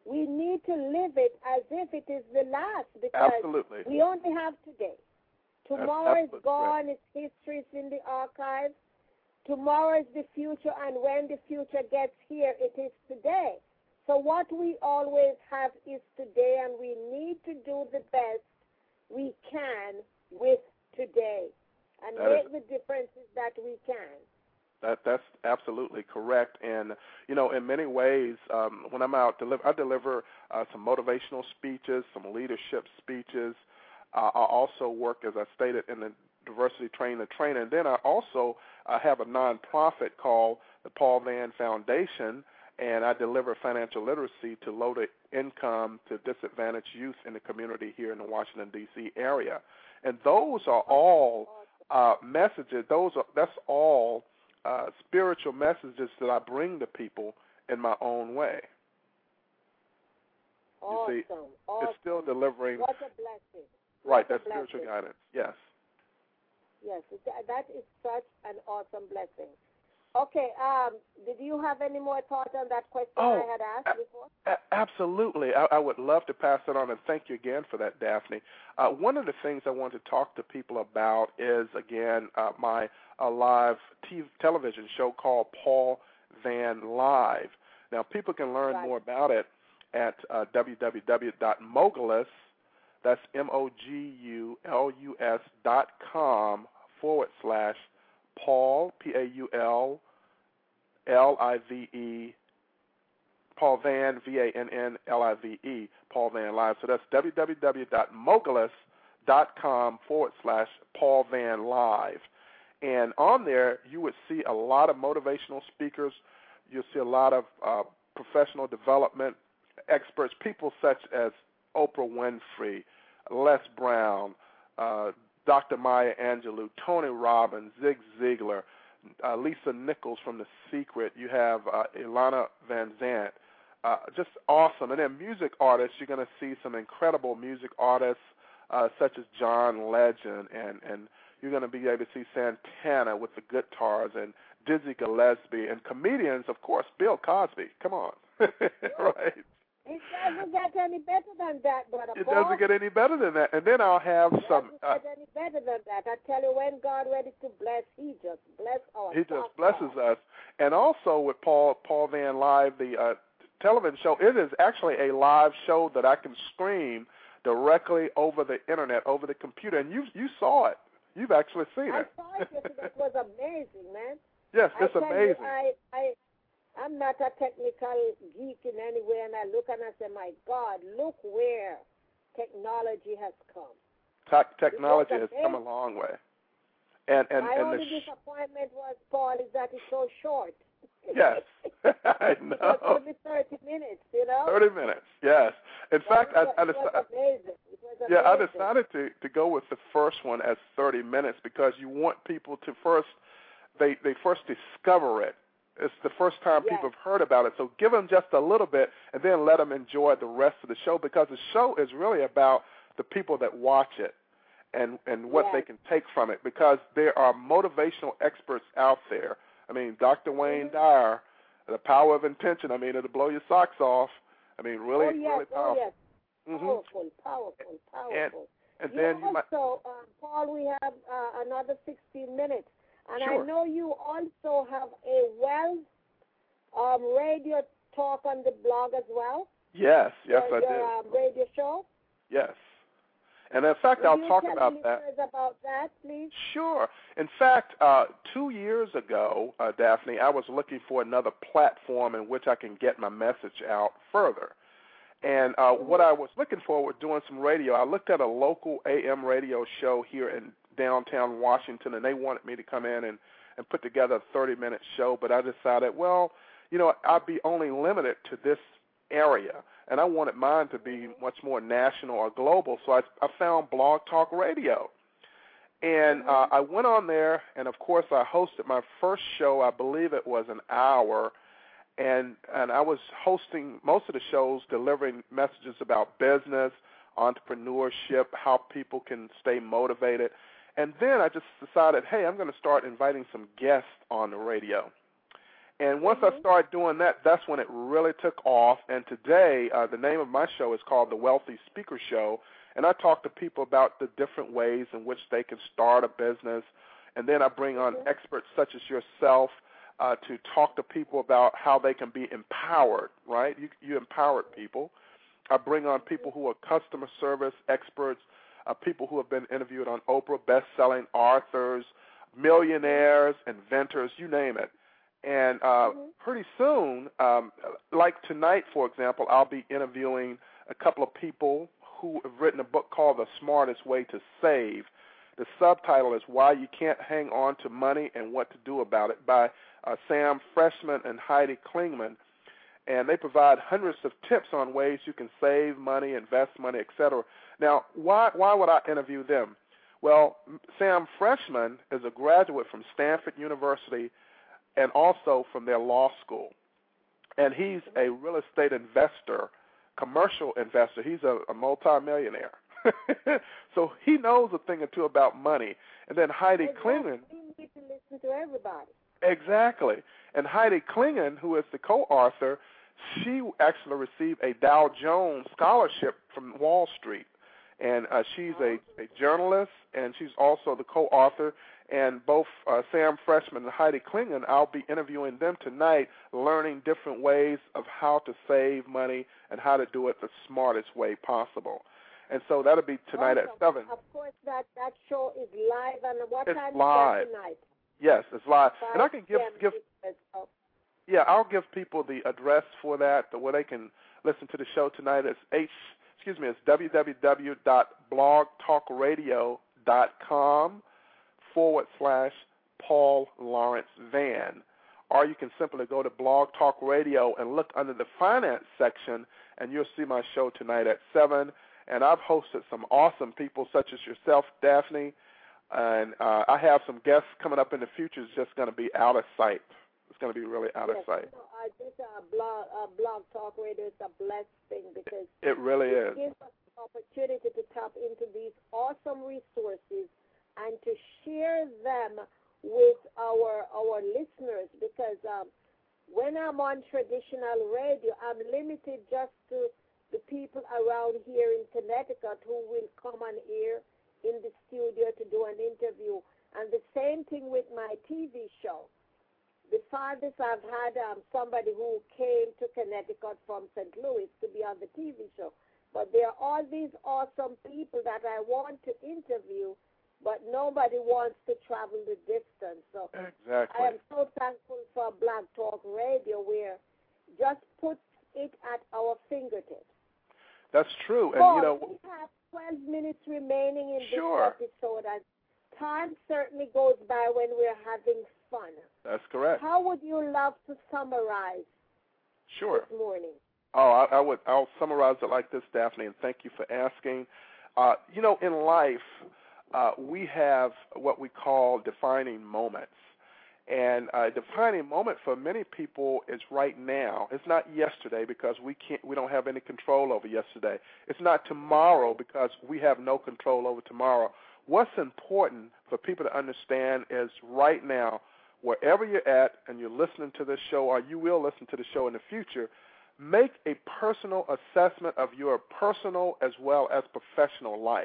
we need to live it as if it is the last, because Absolutely. we only have today. Tomorrow is gone, correct. it's history, it's in the archives. Tomorrow is the future, and when the future gets here, it is today. So what we always have is today, and we need to do the best we can with today and That make is- the differences that we can. That that's absolutely correct, and you know, in many ways, um, when I'm out, deliver, I deliver uh, some motivational speeches, some leadership speeches. Uh, I also work, as I stated, in the diversity training and training. And then I also uh, have a nonprofit called the Paul Vann Foundation, and I deliver financial literacy to low-income to disadvantaged youth in the community here in the Washington D C area. And those are all uh, messages. Those are that's all. Uh, spiritual messages that I bring to people in my own way. Awesome. You see, awesome. it's still delivering. What a blessing. Right, What that's a blessing. spiritual guidance. Yes. Yes, it, that is such an awesome blessing. Okay, um, did you have any more thoughts on that question Oh, I had asked a- before? A- absolutely. I, I would love to pass it on, and thank you again for that, Daphne. Uh, one of the things I want to talk to people about is, again, uh, my uh, live t- television show called Paul Vann Live. Now, people can learn Right. more about it at uh, w w w dot mogulus, that's M O G U L U S dot com forward slash Paul, P A U L, L I V E, Paul Vann, V A N N L I V E, Paul Vann Live. So that's w w w dot mogulus dot com forward slash Paul Vann Live. And on there, you would see a lot of motivational speakers. You'll see a lot of uh, professional development experts, people such as Oprah Winfrey, Les Brown, uh, Doctor Maya Angelou, Tony Robbins, Zig Ziglar, uh, Lisa Nichols from The Secret. You have uh, Ilana Van Zant. Uh, just awesome. And then music artists, you're going to see some incredible music artists uh, such as John Legend, and, and you're going to be able to see Santana with the guitars, and Dizzy Gillespie, and comedians, of course, Bill Cosby. Come on. Right. It doesn't get any better than that, Brother It Paul. doesn't get any better than that. And then I'll have It some. doesn't Uh, get any better than that. I tell you, when God ready to bless, He just bless our he just socks blesses off. us. And also with Paul Paul Vann Live, the uh, television show, it is actually a live show that I can stream directly over the internet, over the computer. And you you saw it. You've actually seen I it. saw it yesterday. It was amazing, man. Yes, it's I tell amazing. You, I, I, I'm not a technical geek in any way, and I look and I say, my God, look where technology has come. Te- technology It has was come a amazing. long way. And and My and only the sh- disappointment was, Paul, is that it's so short. yes, I It was know. only thirty minutes, you know? Thirty minutes. Yes. In But fact, it was, I, I it was decided. amazing. It was amazing. Yeah, I decided to, to go with the first one as thirty minutes because you want people to first, they, they first discover it. It's the first time Yes. people have heard about it. So give them just a little bit and then let them enjoy the rest of the show, because the show is really about the people that watch it and, and what Yes. they can take from it, because there are motivational experts out there. I mean, Doctor Wayne Mhm. Dyer, The Power of Intention, I mean, it'll blow your socks off. I mean, really, oh, yes, really oh, powerful. yes. Mhm. Powerful, powerful, powerful. And you then you might, also, um, Paul, we have uh, another sixteen minutes. And Sure. I know you also have a well um, radio talk on the blog as well. yes, yes, your, I your, do. Um, radio show. Yes. And in fact, Will I'll you talk tell about the that. listeners about that, please? Sure. In fact, uh, two years ago, uh, Daphne, I was looking for another platform in which I can get my message out further. And uh, what I was looking for was doing some radio. I looked at a local A M radio show here in downtown Washington, and they wanted me to come in and, and put together a thirty-minute show. But I decided, well, you know, I'd be only limited to this area, and I wanted mine to be much more national or global. So I, I found Blog Talk Radio. And uh, I went on there, and, of course, I hosted my first show. I believe it was an hour. And and I was hosting most of the shows, delivering messages about business, entrepreneurship, how people can stay motivated. And then I just decided, hey, I'm going to start inviting some guests on the radio. And once mm-hmm. I started doing that, that's when it really took off. And today, uh, the name of my show is called The Wealthy Speaker Show, and I talk to people about the different ways in which they can start a business. And then I bring on mm-hmm. experts such as yourself uh, to talk to people about how they can be empowered, right? You, you empowered people. I bring on people who are customer service experts, uh, people who have been interviewed on Oprah, best-selling authors, millionaires, inventors, you name it. And uh, mm-hmm. pretty soon, um, like tonight, for example, I'll be interviewing a couple of people who have written a book called The Smartest Way to Save. The subtitle is Why You Can't Hang On to Money and What to Do About It by uh, Sam Freshman and Heidi Klingman. And they provide hundreds of tips on ways you can save money, invest money, et cetera. Now, why, why would I interview them? Well, Sam Freshman is a graduate from Stanford University and also from their law school. And he's a real estate investor, commercial investor. He's a, a multimillionaire. So he knows a thing or two about money. And then Heidi exactly. Klingen. You need to listen to everybody. Exactly. And Heidi Klingen, who is the co-author, she actually received a Dow Jones scholarship from Wall Street. And uh, she's a, a journalist, and she's also the co-author. And both uh, Sam Freshman and Heidi Klingen, I'll be interviewing them tonight, learning different ways of how to save money and how to do it the smartest way possible. And so that'll be tonight awesome. at seven. Of course, that, that show is live. And what it's time live. is that tonight? Yes, it's live. five And I can give, give yeah, I'll give people the address for that, where they can listen to the show tonight. It's H, excuse me, it's www.blogtalkradio.com forward slash Paul Lawrence Van. Or you can simply go to Blog Talk Radio and look under the finance section, and you'll see my show tonight at seven. And I've hosted some awesome people such as yourself, Daphne, and uh, I have some guests coming up in the future. It's just going to be out of sight. It's going to be really out yes, of sight. You know, uh, this uh, blog, uh, blog Talk Radio is a blessed thing because it really it is. gives us the opportunity to tap into these awesome resources and to share them with our our listeners, because um, when I'm on traditional radio, I'm limited just to the people around here in Connecticut who will come on air in the studio to do an interview. And the same thing with my T V show. The farthest I've had um, somebody who came to Connecticut from Saint Louis to be on the T V show. But there are all these awesome people that I want to interview, but nobody wants to travel the distance. So exactly. I am so thankful for Blog Talk Radio, where just put it at our fingertips. That's true. And Paul, you know, we have twelve minutes remaining in sure. this episode, and time certainly goes by when we're having fun. That's correct. How would you love to summarize sure. this morning? Oh, I, I would. I'll summarize it like this, Daphne, and thank you for asking. Uh, you know, in life, uh, we have what we call defining moments. And a defining moment for many people is right now. It's not yesterday because we can't. We don't have any control over yesterday. It's not tomorrow because we have no control over tomorrow. What's important for people to understand is right now, wherever you're at and you're listening to this show, or you will listen to the show in the future, make a personal assessment of your personal as well as professional life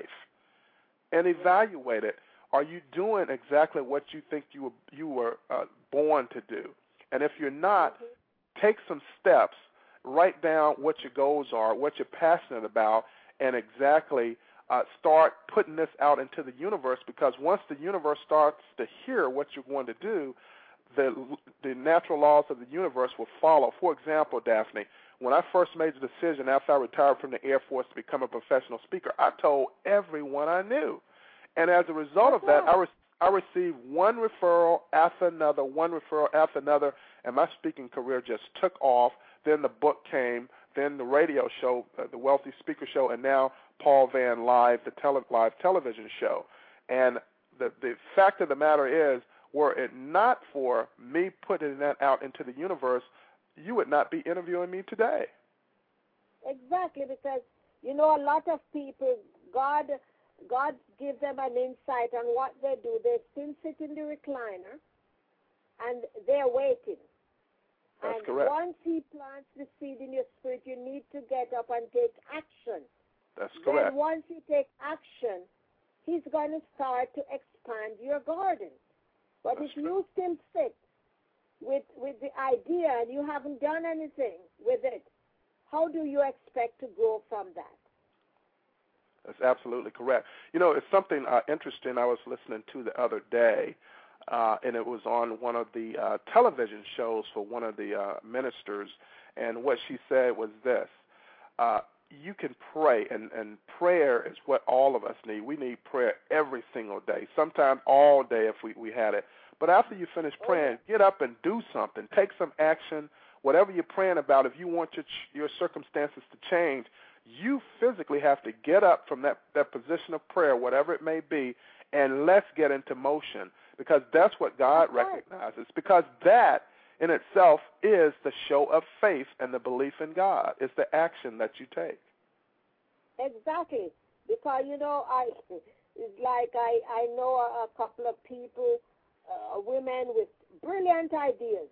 and evaluate it. Are you doing exactly what you think you were, you were uh, born to do? And if you're not, mm-hmm. take some steps. Write down what your goals are, what you're passionate about, and exactly uh, start putting this out into the universe, because once the universe starts to hear what you're going to do, the, the natural laws of the universe will follow. For example, Daphne, when I first made the decision after I retired from the Air Force to become a professional speaker, I told everyone I knew. And as a result of that, I, re- I received one referral after another, one referral after another, and my speaking career just took off. Then the book came, then the radio show, uh, the Wealthy Speaker Show, and now Paul Van Live, the tele- live television show. And the, the fact of the matter is, were it not for me putting that out into the universe, you would not be interviewing me today. Exactly, because, you know, a lot of people, God... God gives them an insight on what they do. They still sit in the recliner, and they're waiting. correct. once he plants the seed in your spirit, you need to get up and take action. That's correct. Then once you take action, he's going to start to expand your garden. But That's if true. you still sit with with the idea and you haven't done anything with it, how do you expect to grow from that? That's absolutely correct. You know, it's something uh, interesting I was listening to the other day, uh, and it was on one of the uh, television shows for one of the uh, ministers, and what she said was this. Uh, you can pray, and, and prayer is what all of us need. We need prayer every single day, sometimes all day if we, we had it. But after you finish praying, get up and do something. Take some action. Whatever you're praying about, if you want your, your circumstances to change, you physically have to get up from that, that position of prayer, whatever it may be, and let's get into motion, because that's what God recognizes, because that in itself is the show of faith and the belief in God. It's the action that you take. Exactly. Because, you know, I it's like I, I know a, a couple of people, uh, women with brilliant ideas.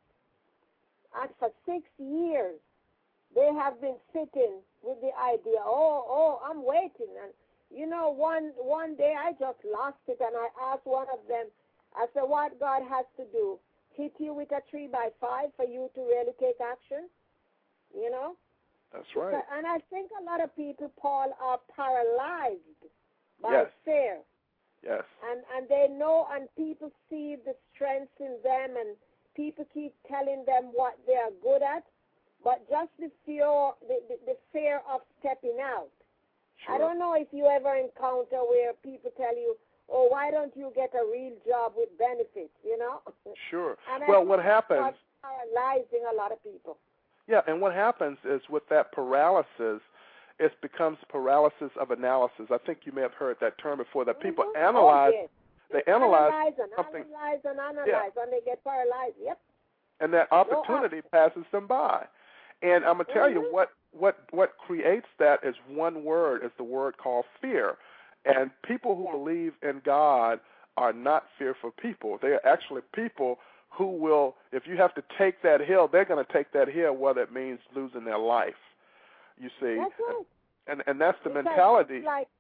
And for six years, they have been sitting with the idea, oh, oh, I'm waiting. And, you know, one one day I just lost it, and I asked one of them, I said, what God has to do? Hit you with a three by five for you to really take action? You know? That's right. And I think a lot of people, Paul, are paralyzed by Yes. fear. Yes. And and they know, and people see the strengths in them, and people keep telling them what they are good at, but just the fear, the, the, the fear of stepping out. Sure. I don't know if you ever encounter where people tell you, oh, why don't you get a real job with benefits, you know? Sure. And I well, think what that's happens... what's paralyzing a lot of people. Yeah, and what happens is with that paralysis, it becomes paralysis of analysis. I think you may have heard that term before, that people Mm-hmm. analyze, oh, yes. they, they analyze, analyze and something, analyze and analyze, Yeah. and they get paralyzed. Yep. and that opportunity passes them by. And I'm going to tell Mm-hmm. you, what, what, what creates that is one word, is the word called fear. And people who Yeah. believe in God are not fearful people. They are actually people who will, if you have to take that hill, they're going to take that hill, whether it means losing their life. You see, That's right. and and that's the Because mentality. it's like,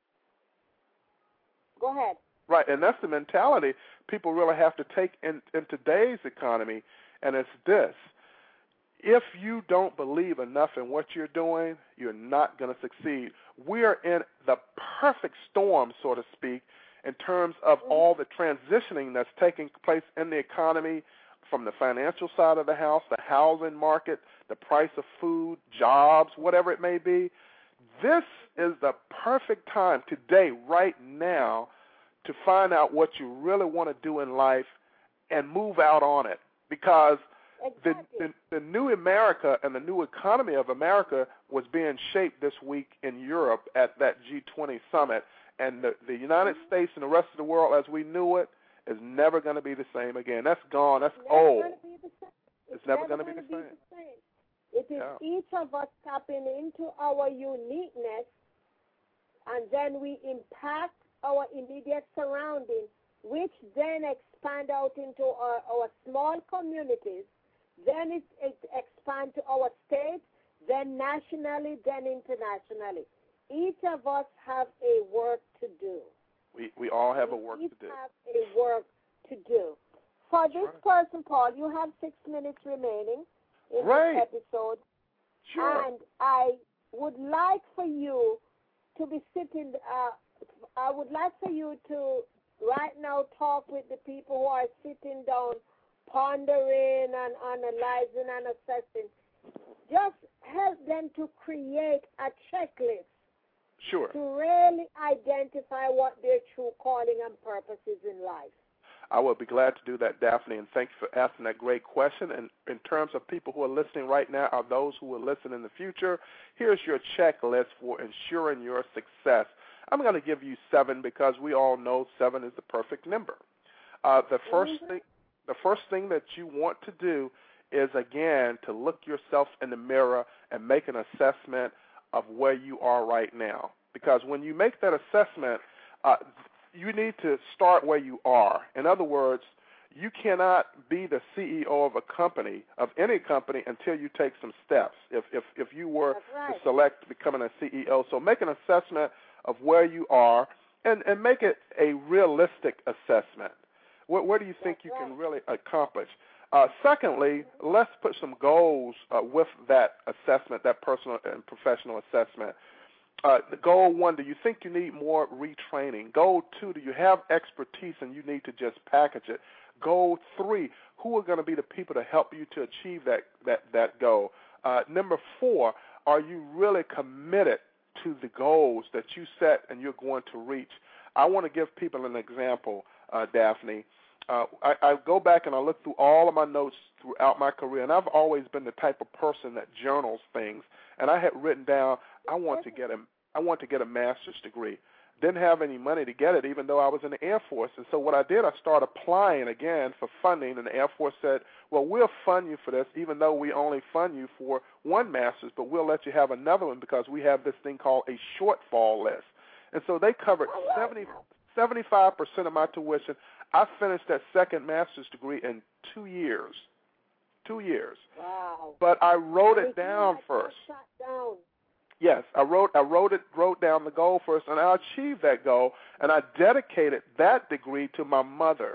go ahead. Right, and that's the mentality people really have to take in, in today's economy, and it's this. If you don't believe enough in what you're doing, you're not going to succeed. We're in the perfect storm, so to speak, in terms of Mm-hmm. all the transitioning that's taking place in the economy, from the financial side of the house, the housing market, the price of food, jobs, whatever it may be. This is the perfect time today, right now, to find out what you really want to do in life and move out on it, because Exactly. the, the, the new America and the new economy of America was being shaped this week in Europe at that G twenty summit, and the, the United Mm-hmm. States and the rest of the world as we knew it is never going to be the same again. That's gone. That's Never old. gonna be the same. It's It's never never gonna be gonna the be same. the same. It is Yeah. each of us tapping into our uniqueness, and then we impact our immediate surroundings, which then expand out into our, our small communities. Then it, it expands to our states, then nationally, then internationally. Each of us have a work to do. We we all have a We work each to do. have a work to do. For this right. person, Paul, you have six minutes remaining in Right. this episode. Sure. And I would like for you to be sitting, uh, I would like for you to right now talk with the people who are sitting down, pondering and analyzing and assessing. Just help them to create a checklist Sure. to really identify what their true calling and purpose is in life. I will be glad to do that, Daphne, and thank you for asking that great question. And in terms of people who are listening right now or those who will listen in the future, here's your checklist for ensuring your success. I'm going to give you seven because we all know seven is the perfect number. Uh, the first Mm-hmm. thing, the first thing that you want to do is, again, to look yourself in the mirror and make an assessment of where you are right now. Because when you make that assessment, uh, you need to start where you are. In other words, You cannot be the C E O of a company, of any company, until you take some steps. If if if you were right. to select becoming a C E O, so make an assessment of where you are, and and make it a realistic assessment. Where, where do you think That's you right. can really accomplish? Uh, secondly, let's put some goals uh, with that assessment, that personal and professional assessment. Uh, goal one, do you think you need more retraining? Goal two, do you have expertise and you need to just package it? Goal three, who are going to be the people to help you to achieve that, that, that goal? Uh, number four, are you really committed to the goals that you set and you're going to reach? I want to give people an example, uh, Daphne. Uh, I, I go back and I look through all of my notes throughout my career, and I've always been the type of person that journals things. And I had written down, I want to get a, I want to get a master's degree. Didn't have any money to get it, even though I was in the Air Force. And so what I did, I started applying again for funding, and the Air Force said, well, we'll fund you for this, even though we only fund you for one master's, but we'll let you have another one because we have this thing called a shortfall list. And so they covered seventy, seventy-five percent of my tuition. I finished that second master's degree in two years. Two years. Wow. But I wrote I it down first. Shut down. Yes, I wrote I wrote it wrote down the goal first, and I achieved that goal, and I dedicated that degree to my mother.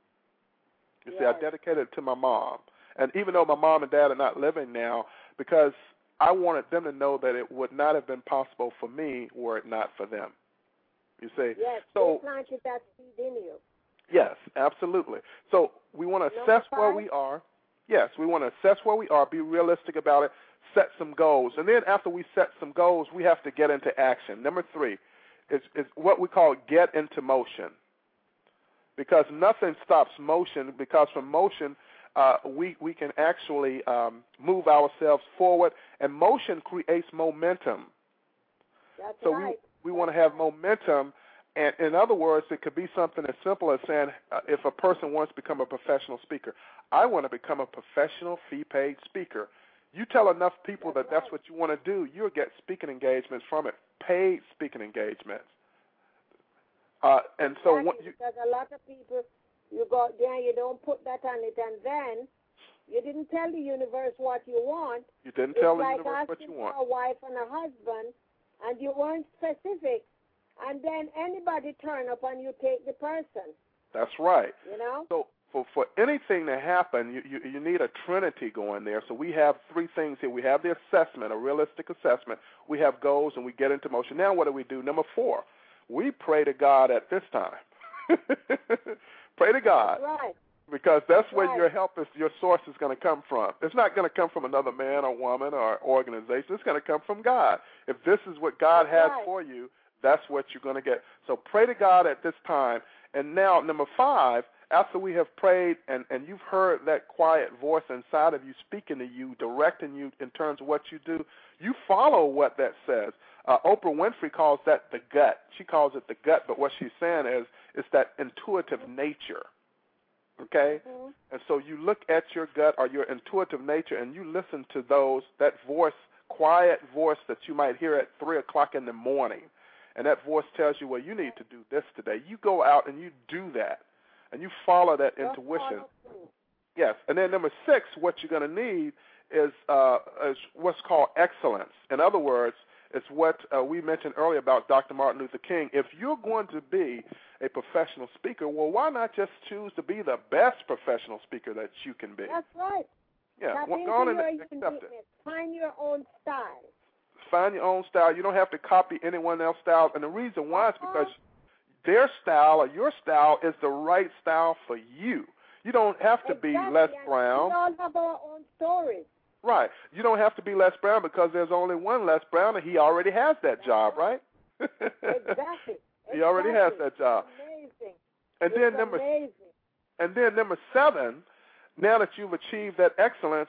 You yes. see, I dedicated it to my mom. And even though my mom and dad are not living now, because I wanted them to know that it would not have been possible for me were it not for them. You see? Yes, so they planted that seed in you. Yes, absolutely. So we want to assess where we are. Yes, we want to assess where we are, be realistic about it, set some goals. And then after we set some goals, we have to get into action. Number three is, is what we call get into motion. Because nothing stops motion, because from motion uh, we, we can actually um, move ourselves forward, and motion creates momentum. That's so right. we, we want to have momentum. And in other words, it could be something as simple as saying, uh, if a person wants to become a professional speaker, I want to become a professional fee-paid speaker. You tell enough people that's that that's right. what you want to do, you'll get speaking engagements from it, paid speaking engagements. Uh, and so exactly, what you, because a lot of people, you go there, you don't put that on it, and then you didn't tell the universe what you want. you didn't it's tell the like universe what you asking want. for a wife and a husband, and you weren't specific. And then anybody turn up and you take the person. That's right. You know? So for, for anything to happen, you, you, you need a trinity going there. So we have three things here. We have the assessment, a realistic assessment. We have goals, and we get into motion. Now what do we do? Number four, we pray to God at this time. Pray to God. That's right. Because that's where right. your help is, your source is going to come from. It's not going to come from another man or woman or organization. It's going to come from God. If this is what God that's has right. for you, that's what you're going to get. So pray to God at this time. And now, number five, after we have prayed and, and you've heard that quiet voice inside of you speaking to you, directing you in terms of what you do, you follow what that says. Uh, Oprah Winfrey calls that the gut. She calls it the gut, but what she's saying is it's that intuitive nature. Okay? Mm-hmm. And so you look at your gut or your intuitive nature and you listen to those, that voice, quiet voice that you might hear at three o'clock in the morning. And that voice tells you, well, you need to do this today. You go out and you do that, and you follow that Just intuition. follow Yes. And then number six, what you're going to need is, uh, is what's called excellence. In other words, it's what uh, we mentioned earlier about Doctor Martin Luther King. If you're going to be a professional speaker, well, why not just choose to be the best professional speaker that you can be? That's right. Yeah. Tap Well, into go on and your accept uniqueness. it. Find your own style. Find your own style. You don't have to copy anyone else's style. And the reason why is because their style or your style is the right style for you. You don't have to exactly. be Les and Brown. We all have our own stories. Right. You don't have to be Les Brown because there's only one Les Brown and he already has that job, right? Exactly. He already has Exactly. that job. Amazing. And It's then number amazing. and then number seven, now that you've achieved that excellence,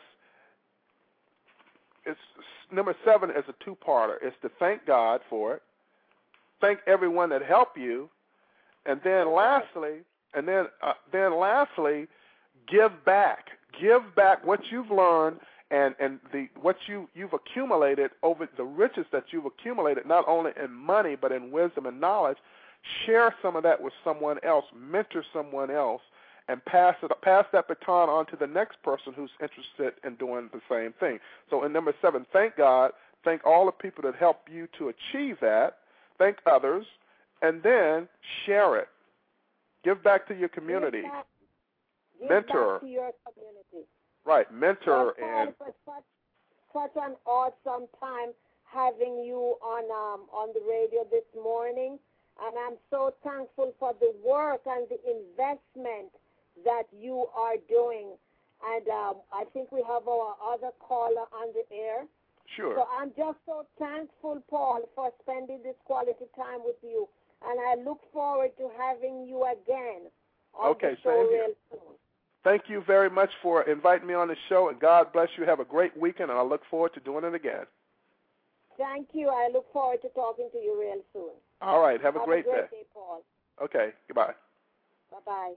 it's number seven is a two-parter. It's to thank God for it, thank everyone that helped you, and then lastly, and then uh, then lastly, give back. Give back what you've learned and and the what you you've accumulated over the riches that you've accumulated, not only in money but in wisdom and knowledge. Share some of that with someone else. Mentor someone else. and pass it, pass that baton on to the next person who's interested in doing the same thing. So in number seven, thank God, thank all the people that help you to achieve that, thank others, and then share it. Give back to your community. Give back, give mentor. Back to your community. Right, mentor. Well, and for such, such an awesome time having you on um, on the radio this morning, and I'm so thankful for the work and the investment that you are doing. And um, I think we have our other caller on the air. Sure. So I'm just so thankful, Paul, for spending this quality time with you. And I look forward to having you again on okay, the show same here. real soon. Thank you very much for inviting me on the show, and God bless you. Have a great weekend, and I look forward to doing it again. Thank you. I look forward to talking to you real soon. All right. Have a have great, a great day. day, Paul. Okay. Goodbye. Bye-bye.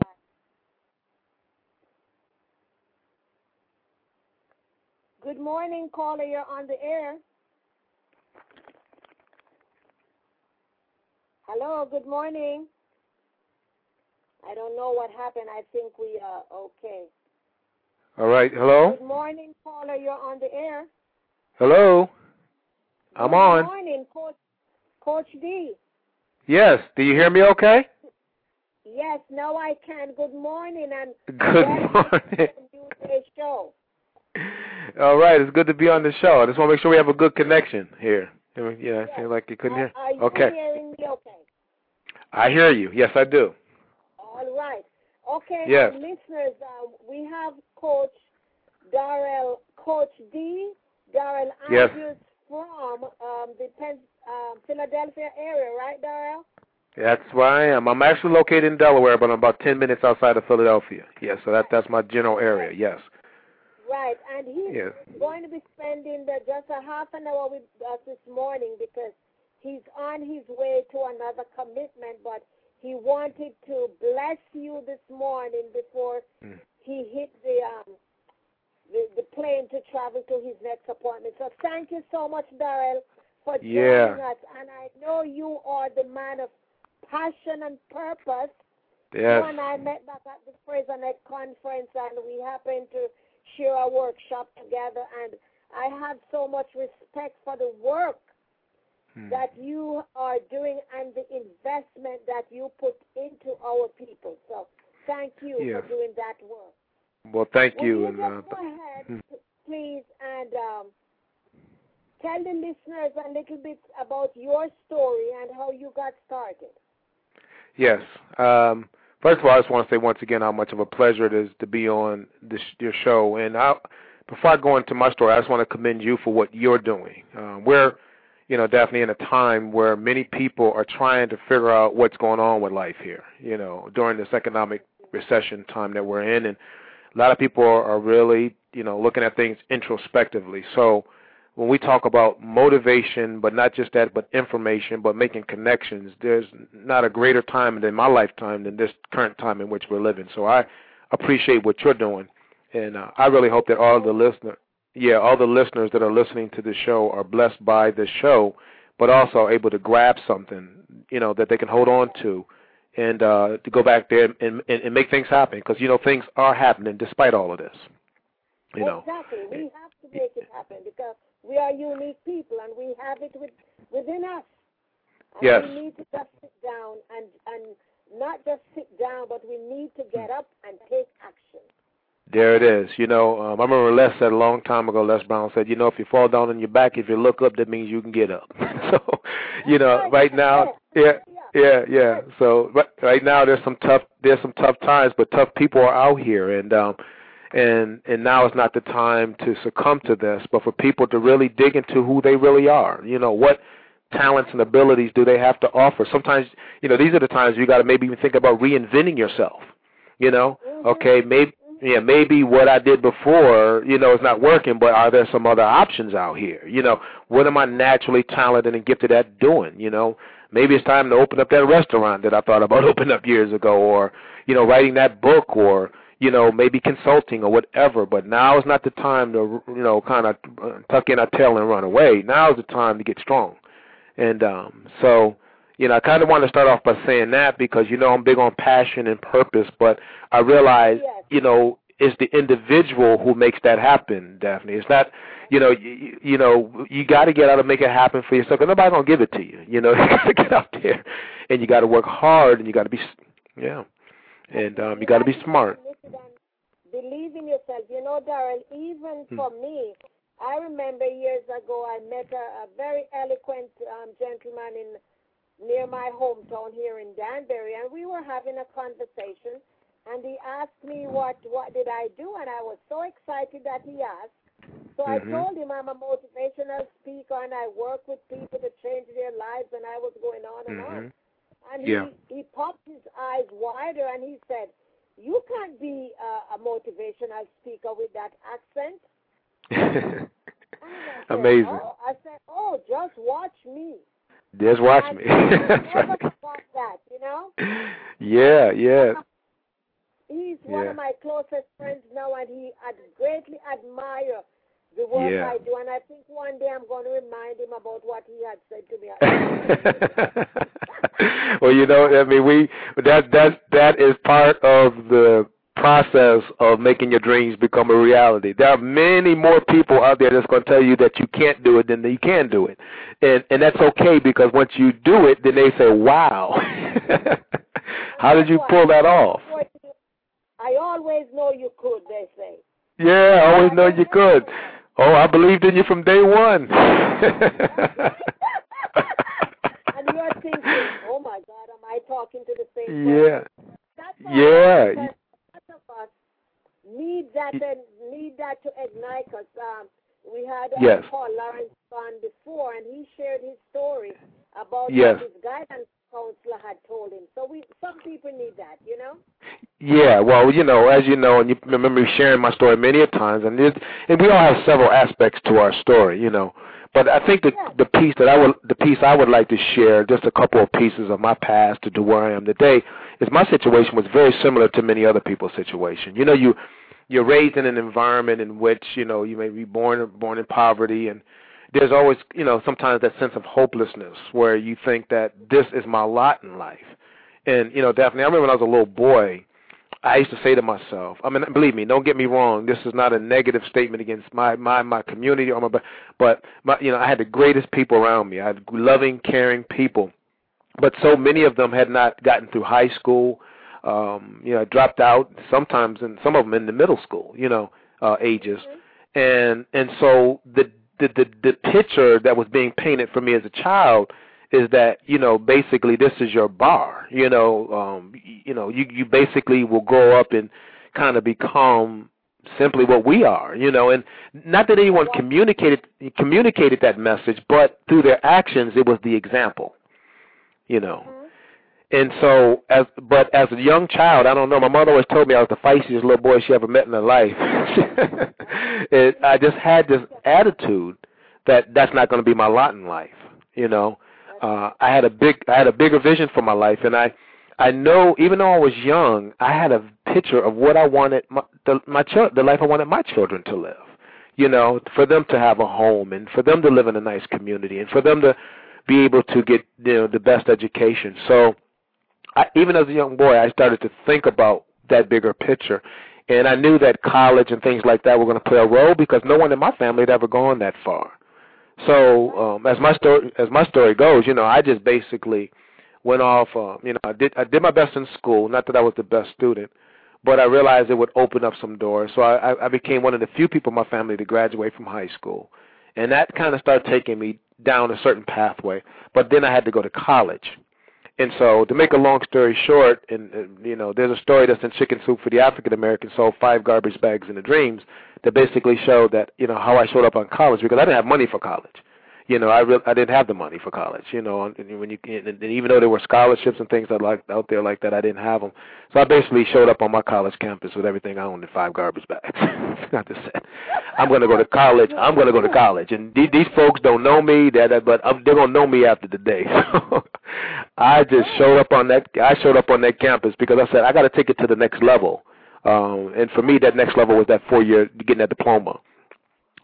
Good morning, caller. You're on the air. Hello. Good morning. I don't know what happened. I think we are okay. All right. Hello? Good morning, caller. You're on the air. Hello? I'm Good on. Good morning, Coach, Coach D. Yes. Do you hear me okay? Yes, now I can. Good morning. And good morning. New show. All right. It's good to be on the show. I just want to make sure we have a good connection here. Yeah, yes. I feel like you couldn't are, hear. Are you okay. hearing me okay? I hear you. Yes, I do. All right. Okay, yes. um, listeners, um, we have Coach Darrell, Coach D. Darrell yes. Andrews from um, the Penn, um, Philadelphia area, right, Darrell? That's where I am. I'm actually located in Delaware, but I'm about ten minutes outside of Philadelphia. Yes, so that that's my general area, yes. Right, and he's yes. going to be spending the, just a half an hour with us this morning because he's on his way to another commitment, but he wanted to bless you this morning before mm. he hit the, um, the the plane to travel to his next appointment. So thank you so much, Darrell, for joining yeah. us. And I know you are the man of passion and purpose. Yes. You and I met back at the Frasernet conference, and we happened to share a workshop together. And I have so much respect for the work that you are doing and the investment that you put into our people. So thank you yeah. for doing that work. Well, thank Will you. you and, just uh, go ahead, please, and um, tell the listeners a little bit about your story and how you got started. Yes. Um, first of all, I just want to say once again how much of a pleasure it is to be on this, your show. And I, before I go into my story, I just want to commend you for what you're doing. Uh, we're You know, definitely in a time where many people are trying to figure out what's going on with life here, you know, during this economic recession time that we're in. And a lot of people are really, you know, looking at things introspectively. So when we talk about motivation, but not just that, but information, but making connections, there's not a greater time in my lifetime than this current time in which we're living. So I appreciate what you're doing. And uh, I really hope that all the listeners, Yeah, all the listeners that are listening to the show are blessed by the show, but also able to grab something, you know, that they can hold on to and uh, to go back there and, and, and make things happen because, you know, things are happening despite all of this. You know. Exactly. We have to make it happen because we are unique people and we have it with, within us. And yes. we need to just sit down and, and not just sit down, but we need to get up and take action. There it is. You know, um, I remember Les said a long time ago, Les Brown said, you know, if you fall down on your back, if you look up, that means you can get up. so, you know, right now, yeah, yeah, yeah. So right, right now there's some tough, there's some tough times, but tough people are out here. And, um, and, and now is not the time to succumb to this, but for people to really dig into who they really are. You know, what talents and abilities do they have to offer? Sometimes, you know, these are the times you got to maybe even think about reinventing yourself. You know, okay, maybe. Yeah, maybe what I did before, you know, is not working, but are there some other options out here? You know, what am I naturally talented and gifted at doing? You know, maybe it's time to open up that restaurant that I thought about opening up years ago, or, you know, writing that book, or, you know, maybe consulting or whatever. But now is not the time to, you know, kind of tuck in our tail and run away. Now is the time to get strong. And um, so, you know, I kind of want to start off by saying that because, you know, I'm big on passion and purpose, but I realize, Yes. you know, it's the individual who makes that happen, Daphne. It's not, you know, you, you know, you got to get out and make it happen for yourself, because nobody's going to give it to you. You know, you got to get out there, and you got to work hard, and you got to be, yeah, and um, you got to be smart. Believe in yourself. You know, Darrell, even Hmm. for me, I remember years ago I met a, a very eloquent um, gentleman in near my hometown here in Danbury, and we were having a conversation, and he asked me what, what did I do, and I was so excited that he asked. So Mm-hmm. I told him I'm a motivational speaker, and I work with people to change their lives, and I was going on and Mm-hmm. on. And Yeah. he, he popped his eyes wider, and he said, you can't be uh, a motivational speaker with that accent. And I said, Amazing. Oh, I said, oh, just watch me. Just watch And me. I That's never right. forgot that, you know? Yeah, yeah. He's one Yeah. of my closest friends now, and he ad- greatly admire the work Yeah. I do. And I think one day I'm going to remind him about what he had said to me. Well, you know, I mean, we that that that is part of the process of making your dreams become a reality. There are many more people out there that's going to tell you that you can't do it than that you can do it, and and that's okay, because once you do it, then they say, "Wow, how did you pull that off?" I always know you could, they say. Yeah, I always know you could. Oh, I believed in you from day one. And you're thinking, oh my God, am I talking to the same person? Yeah. That's Yeah. Because some of us need that and need that to ignite us. Um, we had uh, Yes. Paul Lawrence on before, and he shared his story about Yes. what his guidance counselor had told him. So we, some people need that, you know. Yeah, well, you know, as you know, and you remember me sharing my story many a times, and it, and we all have several aspects to our story, you know. But I think the Yeah. the piece that I would the piece I would like to share, just a couple of pieces of my past to, to where I am today, is my situation was very similar to many other people's situation. You know, you you're raised in an environment in which, you know, you may be born born in poverty, and there's always, you know, sometimes that sense of hopelessness where you think that this is my lot in life. And, you know, Daphne, I remember when I was a little boy, I used to say to myself, I mean, believe me, don't get me wrong, this is not a negative statement against my my, my community, or my, but, but my, you know, I had the greatest people around me. I had loving, caring people, but so many of them had not gotten through high school, um, you know, dropped out, sometimes, and some of them in the middle school, you know, uh, ages. And and so the, the, the, the picture that was being painted for me as a child is that, you know, basically this is your bar, you know, um, you know, you, you basically will grow up and kind of become simply what we are, you know, and not that anyone communicated communicated that message, but through their actions, it was the example, you know. And so, as but as a young child, I don't know, my mother always told me I was the feistiest little boy she ever met in her life. it, I just had this attitude that that's not going to be my lot in life, you know. Uh, I had a big, I had a bigger vision for my life, and I, I know, even though I was young, I had a picture of what I wanted my, the, my ch- the life I wanted my children to live. You know, for them to have a home, and for them to live in a nice community, and for them to be able to get, you know, the best education. So, I, even as a young boy, I started to think about that bigger picture, and I knew that college and things like that were going to play a role because no one in my family had ever gone that far. So um, as my story as my story goes, you know, I just basically went off. Uh, you know, I did I did my best in school. Not that I was the best student, but I realized it would open up some doors. So I, I became one of the few people in my family to graduate from high school, and that kind of started taking me down a certain pathway. But then I had to go to college. And so, to make a long story short, and uh, you know, there's a story that's in Chicken Soup for the African American, sold five garbage bags in the dreams, that basically showed that, you know, how I showed up on college, because I didn't have money for college. You know, I re- I didn't have the money for college. You know, and when you and, and even though there were scholarships and things that like out there like that, I didn't have them. So I basically showed up on my college campus with everything I owned in five garbage bags. I just said, I'm going to go to college. I'm going to go to college, and these, these folks don't know me, that, but I'm, they're going to know me after the day. So I just showed up on that. I showed up on that campus because I said I got to take it to the next level. Um, and for me, that next level was that four year getting that diploma.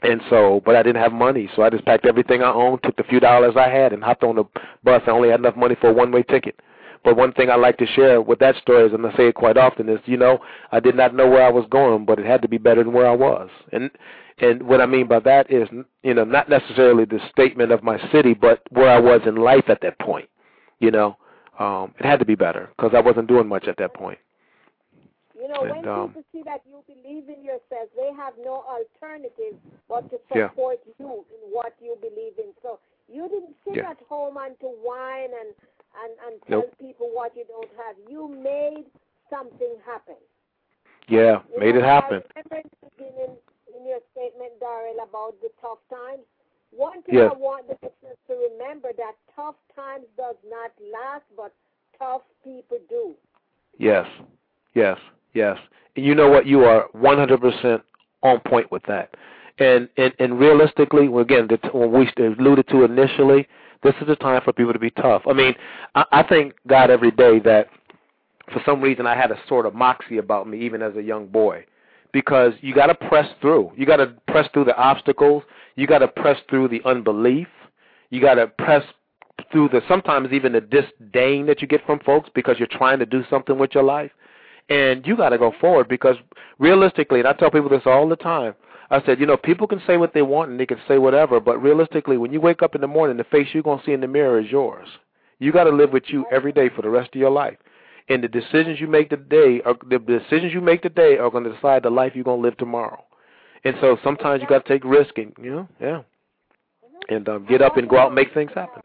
And so, but I didn't have money, so I just packed everything I owned, took the few dollars I had, and hopped on the bus. I only had enough money for a one-way ticket. But one thing I like to share with that story is, and I say it quite often, is, you know, I did not know where I was going, but it had to be better than where I was. And and what I mean by that is, you know, not necessarily the statement of my city, but where I was in life at that point. You know, um, it had to be better because I wasn't doing much at that point. You know, and, when um, people see that you believe in yourself, they have no alternative but to Yeah. support you in what you believe in. So you didn't sit Yeah. at home and to whine and, and, and tell Nope. people what you don't have. You made something happen. Yeah, You made know, it happen. I remember in the beginning in your statement, Darrell, about the tough times. One thing Yes. I want the listeners to remember, that tough times does not last, but tough people do. Yes, yes, yes. And you know what? You are one hundred percent on point with that. And and, and realistically, well, again, the, when we alluded to initially, this is the time for people to be tough. I mean, I, I thank God every day that for some reason I had a sort of moxie about me even as a young boy, because you got to press through. You got to press through the obstacles. You got to press through the unbelief. You got to press through the sometimes even the disdain that you get from folks because you're trying to do something with your life. And you got to go forward because realistically, and I tell people this all the time, I said, you know, people can say what they want and they can say whatever, but realistically, when you wake up in the morning, the face you're going to see in the mirror is yours. You got to live with you every day for the rest of your life. And the decisions you make today, are, the decisions you make today are going to decide the life you're going to live tomorrow. And so sometimes you got to take risk and, you know, yeah, and um, get up and go out and make things happen.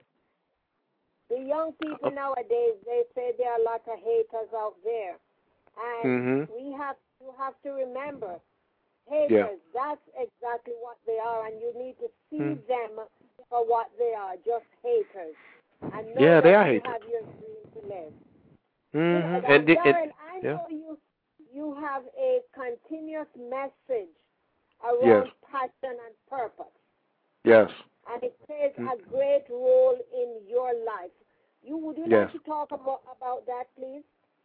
The young people nowadays, they say there are a lot of haters out there. And Mm-hmm. we have you have to remember, haters, Yeah. that's exactly what they are, and you need to see Mm. them for what they are, just haters. And know Yeah, they that are you haters. have your dream to live. Mm-hmm. You know, And, it, Darrell, it, I yeah. know you you have a continuous message around Yes. passion and purpose. Yes. And it plays Mm. a great role in your life. You would you Yes. like to talk about, about that, please?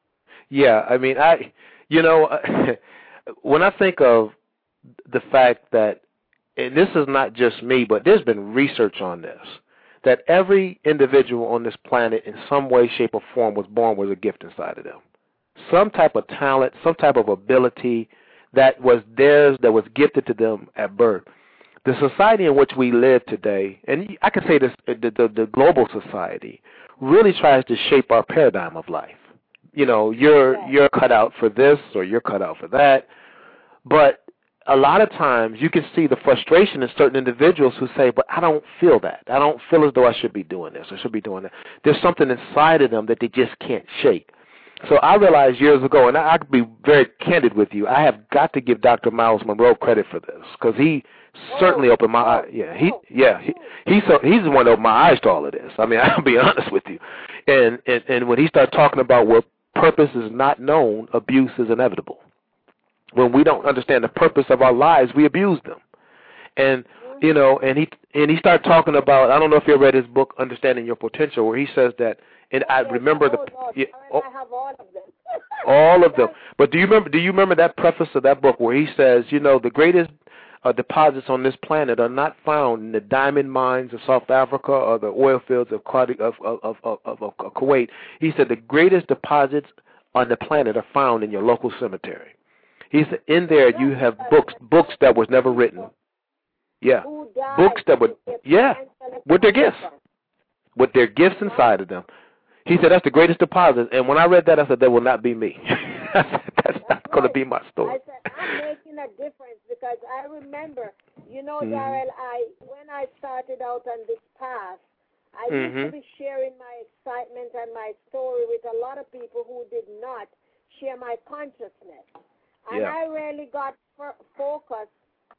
Yeah, I mean, I, you know, when I think of the fact that, and this is not just me, but there's been research on this, that every individual on this planet in some way, shape, or form was born with a gift inside of them. Some type of talent, some type of ability that was theirs, that was gifted to them at birth. The society in which we live today, and I can say this, the, the, the global society, really tries to shape our paradigm of life. You know, you're Yes. you're cut out for this or you're cut out for that. But a lot of times you can see the frustration in certain individuals who say, but I don't feel that. I don't feel as though I should be doing this or should be doing that. There's something inside of them that they just can't shake. So I realized years ago, and I, I could be very candid with you, I have got to give Doctor Miles Monroe credit for this because he certainly Oh, opened my oh, eyes. Yeah, he, oh, yeah, he, he's so, he's the one that opened my eyes to all of this. I mean, I'll be honest with you. And and, and when he started talking about where purpose is not known, abuse is inevitable. When we don't understand the purpose of our lives, we abuse them. And you know, and he and he started talking about, I don't know if you read his book, Understanding Your Potential, where he says that, and I remember the, yeah, I have all of them. all of them. But do you remember? Do you remember that preface of that book where he says, you know, the greatest uh, deposits on this planet are not found in the diamond mines of South Africa or the oil fields of Kuwait. Of, of, of, of, of, of Kuwait. He said the greatest deposits on the planet are found in your local cemetery. He said in there you have books, books that was never written. Yeah, books that would, yeah, with their gifts, with their gifts inside of them. He said that's the greatest deposit. And when I read that, I said that will not be me. I said, that's not going to be my story. I said I'm making a difference because I remember, you know, Mhm. Darrell, I when I started out on this path, I Mhm. used to be sharing my excitement and my story with a lot of people who did not share my consciousness. And Yeah. I really got f- focused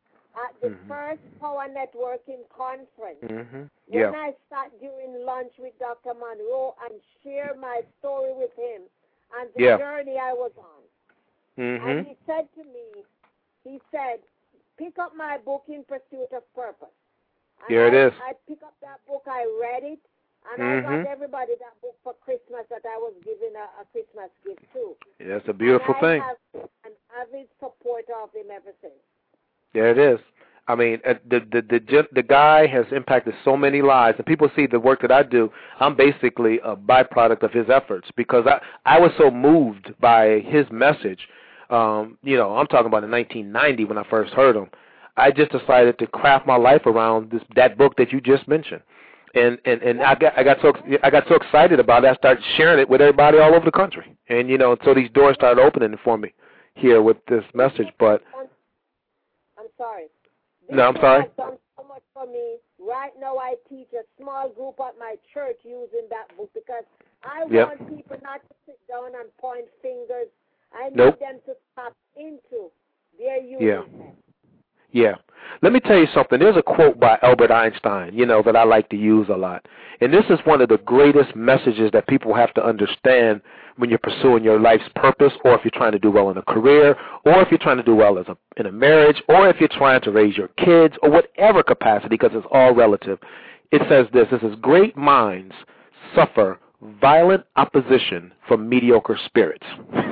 at the Mhm. first Power Networking Conference. Mhm. When Yeah. I sat during lunch with Doctor Monroe and share my story with him and the Yeah. journey I was on. And Mhm. he said to me, he said, pick up my book, In Pursuit of Purpose. And Here it I, is. I picked up that book, I read it, and Mhm. I got everybody that book for Christmas that I was giving a, a Christmas gift too. Yeah, it's a beautiful and I thing. have an avid supporter of him ever since. There it is. I mean, uh, the, the the the guy has impacted so many lives, and people see the work that I do. I'm basically a byproduct of his efforts because I I was so moved by his message. Um, you know, I'm talking about in nineteen ninety when I first heard him. I just decided to craft my life around this that book that you just mentioned, and and and I got I got so I got so excited about it. I started sharing it with everybody all over the country, and you know, so these doors started opening for me here with this message. But I'm sorry. This no, I'm sorry. has done so much for me. Right now, I teach a small group at my church using that book because I Yep. want people not to sit down and point fingers. I need Nope. them to tap into their Yeah. uniqueness. Yeah. Let me tell you something. There's a quote by Albert Einstein, you know, that I like to use a lot. And this is one of the greatest messages that people have to understand when you're pursuing your life's purpose, or if you're trying to do well in a career, or if you're trying to do well as a, in a marriage, or if you're trying to raise your kids, or whatever capacity, because it's all relative. It says this. It says, great minds suffer violent opposition from mediocre spirits.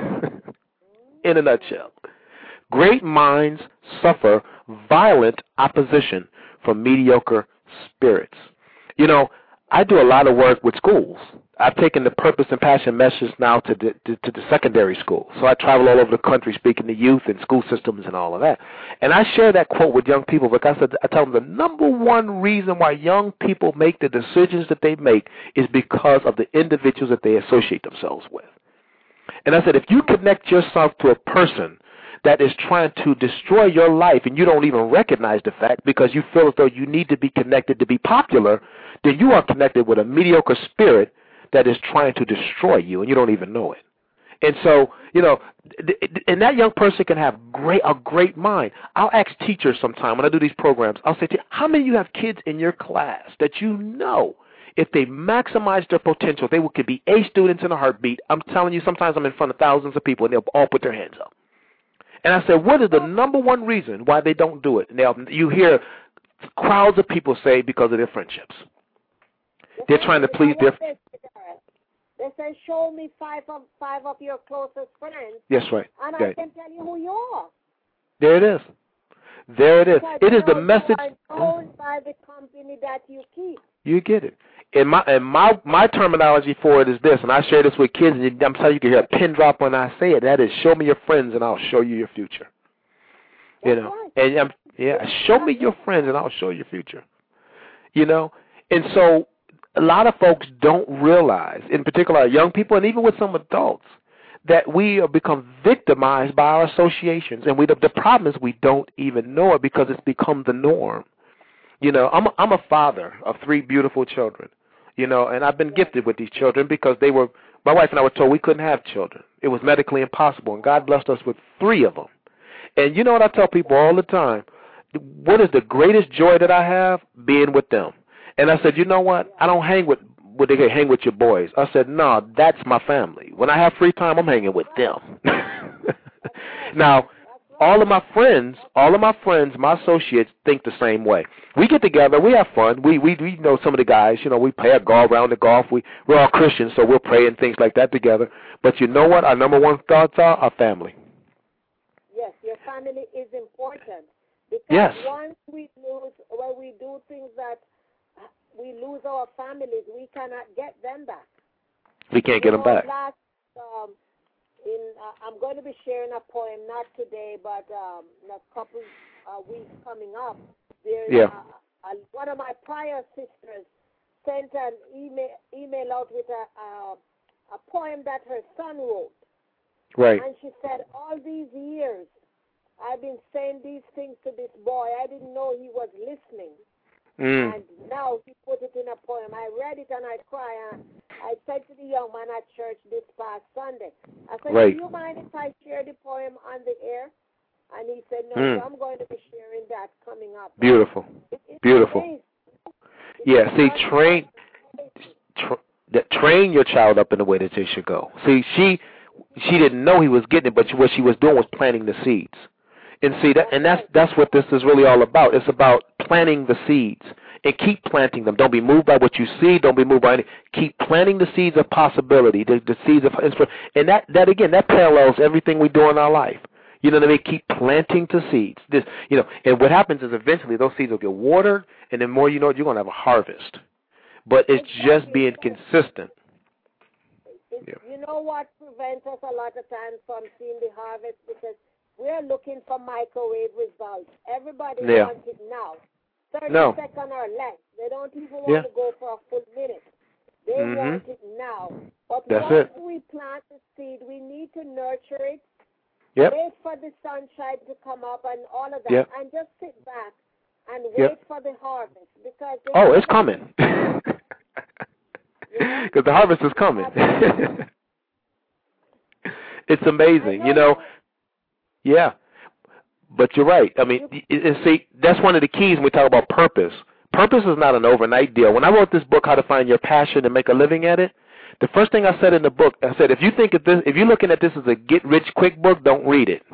In a nutshell. Great minds suffer violent opposition from mediocre spirits. You know, I do a lot of work with schools. I've taken the purpose and passion message now to the, to, to the secondary school. So I travel all over the country speaking to youth and school systems and all of that. And I share that quote with young people because I, said, I tell them the number one reason why young people make the decisions that they make is because of the individuals that they associate themselves with. And I said, if you connect yourself to a person that is trying to destroy your life and you don't even recognize the fact because you feel as though you need to be connected to be popular, then you are connected with a mediocre spirit that is trying to destroy you and you don't even know it. And so, you know, and that young person can have great a great mind. I'll ask teachers sometime when I do these programs, I'll say to you, how many of you have kids in your class that you know if they maximize their potential, they could be A students in a heartbeat? I'm telling you, sometimes I'm in front of thousands of people and they'll all put their hands up. And I said, what is the number one reason why they don't do it? And you hear crowds of people say because of their friendships. They're trying to please their... They say, show me five of five of your closest friends. Yes, right. And right. I can tell you who you are. There it is. There it is. Because it is the you message... are known by the company that you keep. You get it. And my and my my terminology for it is this, and I share this with kids, and I'm telling you, you can hear a pin drop when I say it. That is, show me your friends, and I'll show you your future. You That's know, right. and um, yeah, show me your friends, and I'll show you your future. You know, and so a lot of folks don't realize, in particular our young people, and even with some adults, that we have become victimized by our associations, and we the, the problem is we don't even know it because it's become the norm. You know, I'm a, I'm a father of three beautiful children. You know, and I've been gifted with these children because they were, my wife and I were told we couldn't have children. It was medically impossible, and God blessed us with three of them. And you know what I tell people all the time? What is the greatest joy that I have? Being with them. And I said, you know what? I don't hang with, what they hang with your boys. I said, no, that's my family. When I have free time, I'm hanging with them. Now, all of my friends, all of my friends, my associates think the same way. We get together, we have fun. We we we know some of the guys, you know, we play a golf round the golf. We we're all Christians, so we'll pray and things like that together. But you know what? Our number one thoughts are our family. Yes, your family is important because yes. once we lose, when we do things that we lose our families, we cannot get them back. We can't you get know, them back. Last, um, In, uh, I'm going to be sharing a poem, not today, but um, in a couple uh, weeks coming up. There's yeah. uh, uh, one of my prior sisters sent an email, email out with a, uh, a poem that her son wrote. Right. And she said, all these years, I've been saying these things to this boy. I didn't know he was listening. Mm. And now he put it in a poem. I read it and I cried. I said to the young man at church this past Sunday, I said, right. do you mind if I share the poem on the air? And he said, no, mm. so I'm going to be sharing that coming up. Beautiful. It, it's Beautiful. amazing. Yeah, see, train, tra- train your child up in the way that they should go. See, she she didn't know he was getting it, but what she was doing was planting the seeds. And see that, and that's that's what this is really all about. It's about planting the seeds and keep planting them. Don't be moved by what you see. Don't be moved by anything. Keep planting the seeds of possibility, the, the seeds of inspiration. And that, that again, that parallels everything we do in our life. You know what I mean? Keep planting the seeds. This, you know, and what happens is eventually those seeds will get watered, and the more you know it, you're going to have a harvest. But it's Exactly. just being consistent. It's, Yeah. You know what prevents us a lot of times from seeing the harvest? Because we're looking for microwave results. Everybody Yeah. wants it now. thirty No. seconds or less. They don't even want Yeah. to go for a full minute. They Mhm. want it now. But That's once it. we plant the seed, we need to nurture it. Yep. Wait for the sunshine to come up and all of that. Yep. And just sit back and wait Yep. for the harvest. Because the Oh, it's harvest coming. Yeah. Because the harvest is coming. It's amazing, you know. Yeah. But you're right. I mean, y- y- see, that's one of the keys when we talk about purpose. Purpose is not an overnight deal. When I wrote this book, How to Find Your Passion and Make a Living at It, the first thing I said in the book, I said, if you think of this, if you're looking at this as a get-rich-quick book, don't read it.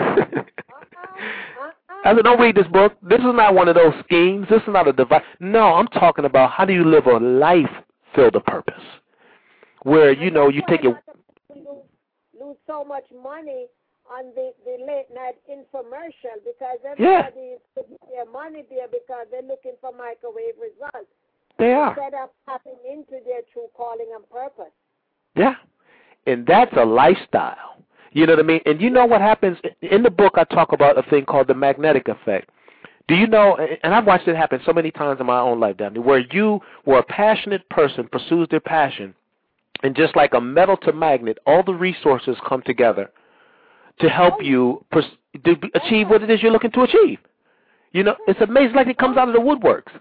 I said, don't read this book. This is not one of those schemes. This is not a device. No, I'm talking about how do you live a life filled with purpose, where, you know, you take it. Lose, lose so much money on the, the late night infomercial because everybody is putting their money there because they're looking for microwave results. They are. Instead of tapping into their true calling and purpose. Yeah. And that's a lifestyle. You know what I mean? And you know what happens? In the book, I talk about a thing called the magnetic effect. Do you know, and I've watched it happen so many times in my own life, Daphne, where you, where a passionate person pursues their passion, and just like a metal to magnet, all the resources come together to help you pers- to achieve what it is you're looking to achieve. You know, it's amazing, like it comes out of the woodworks.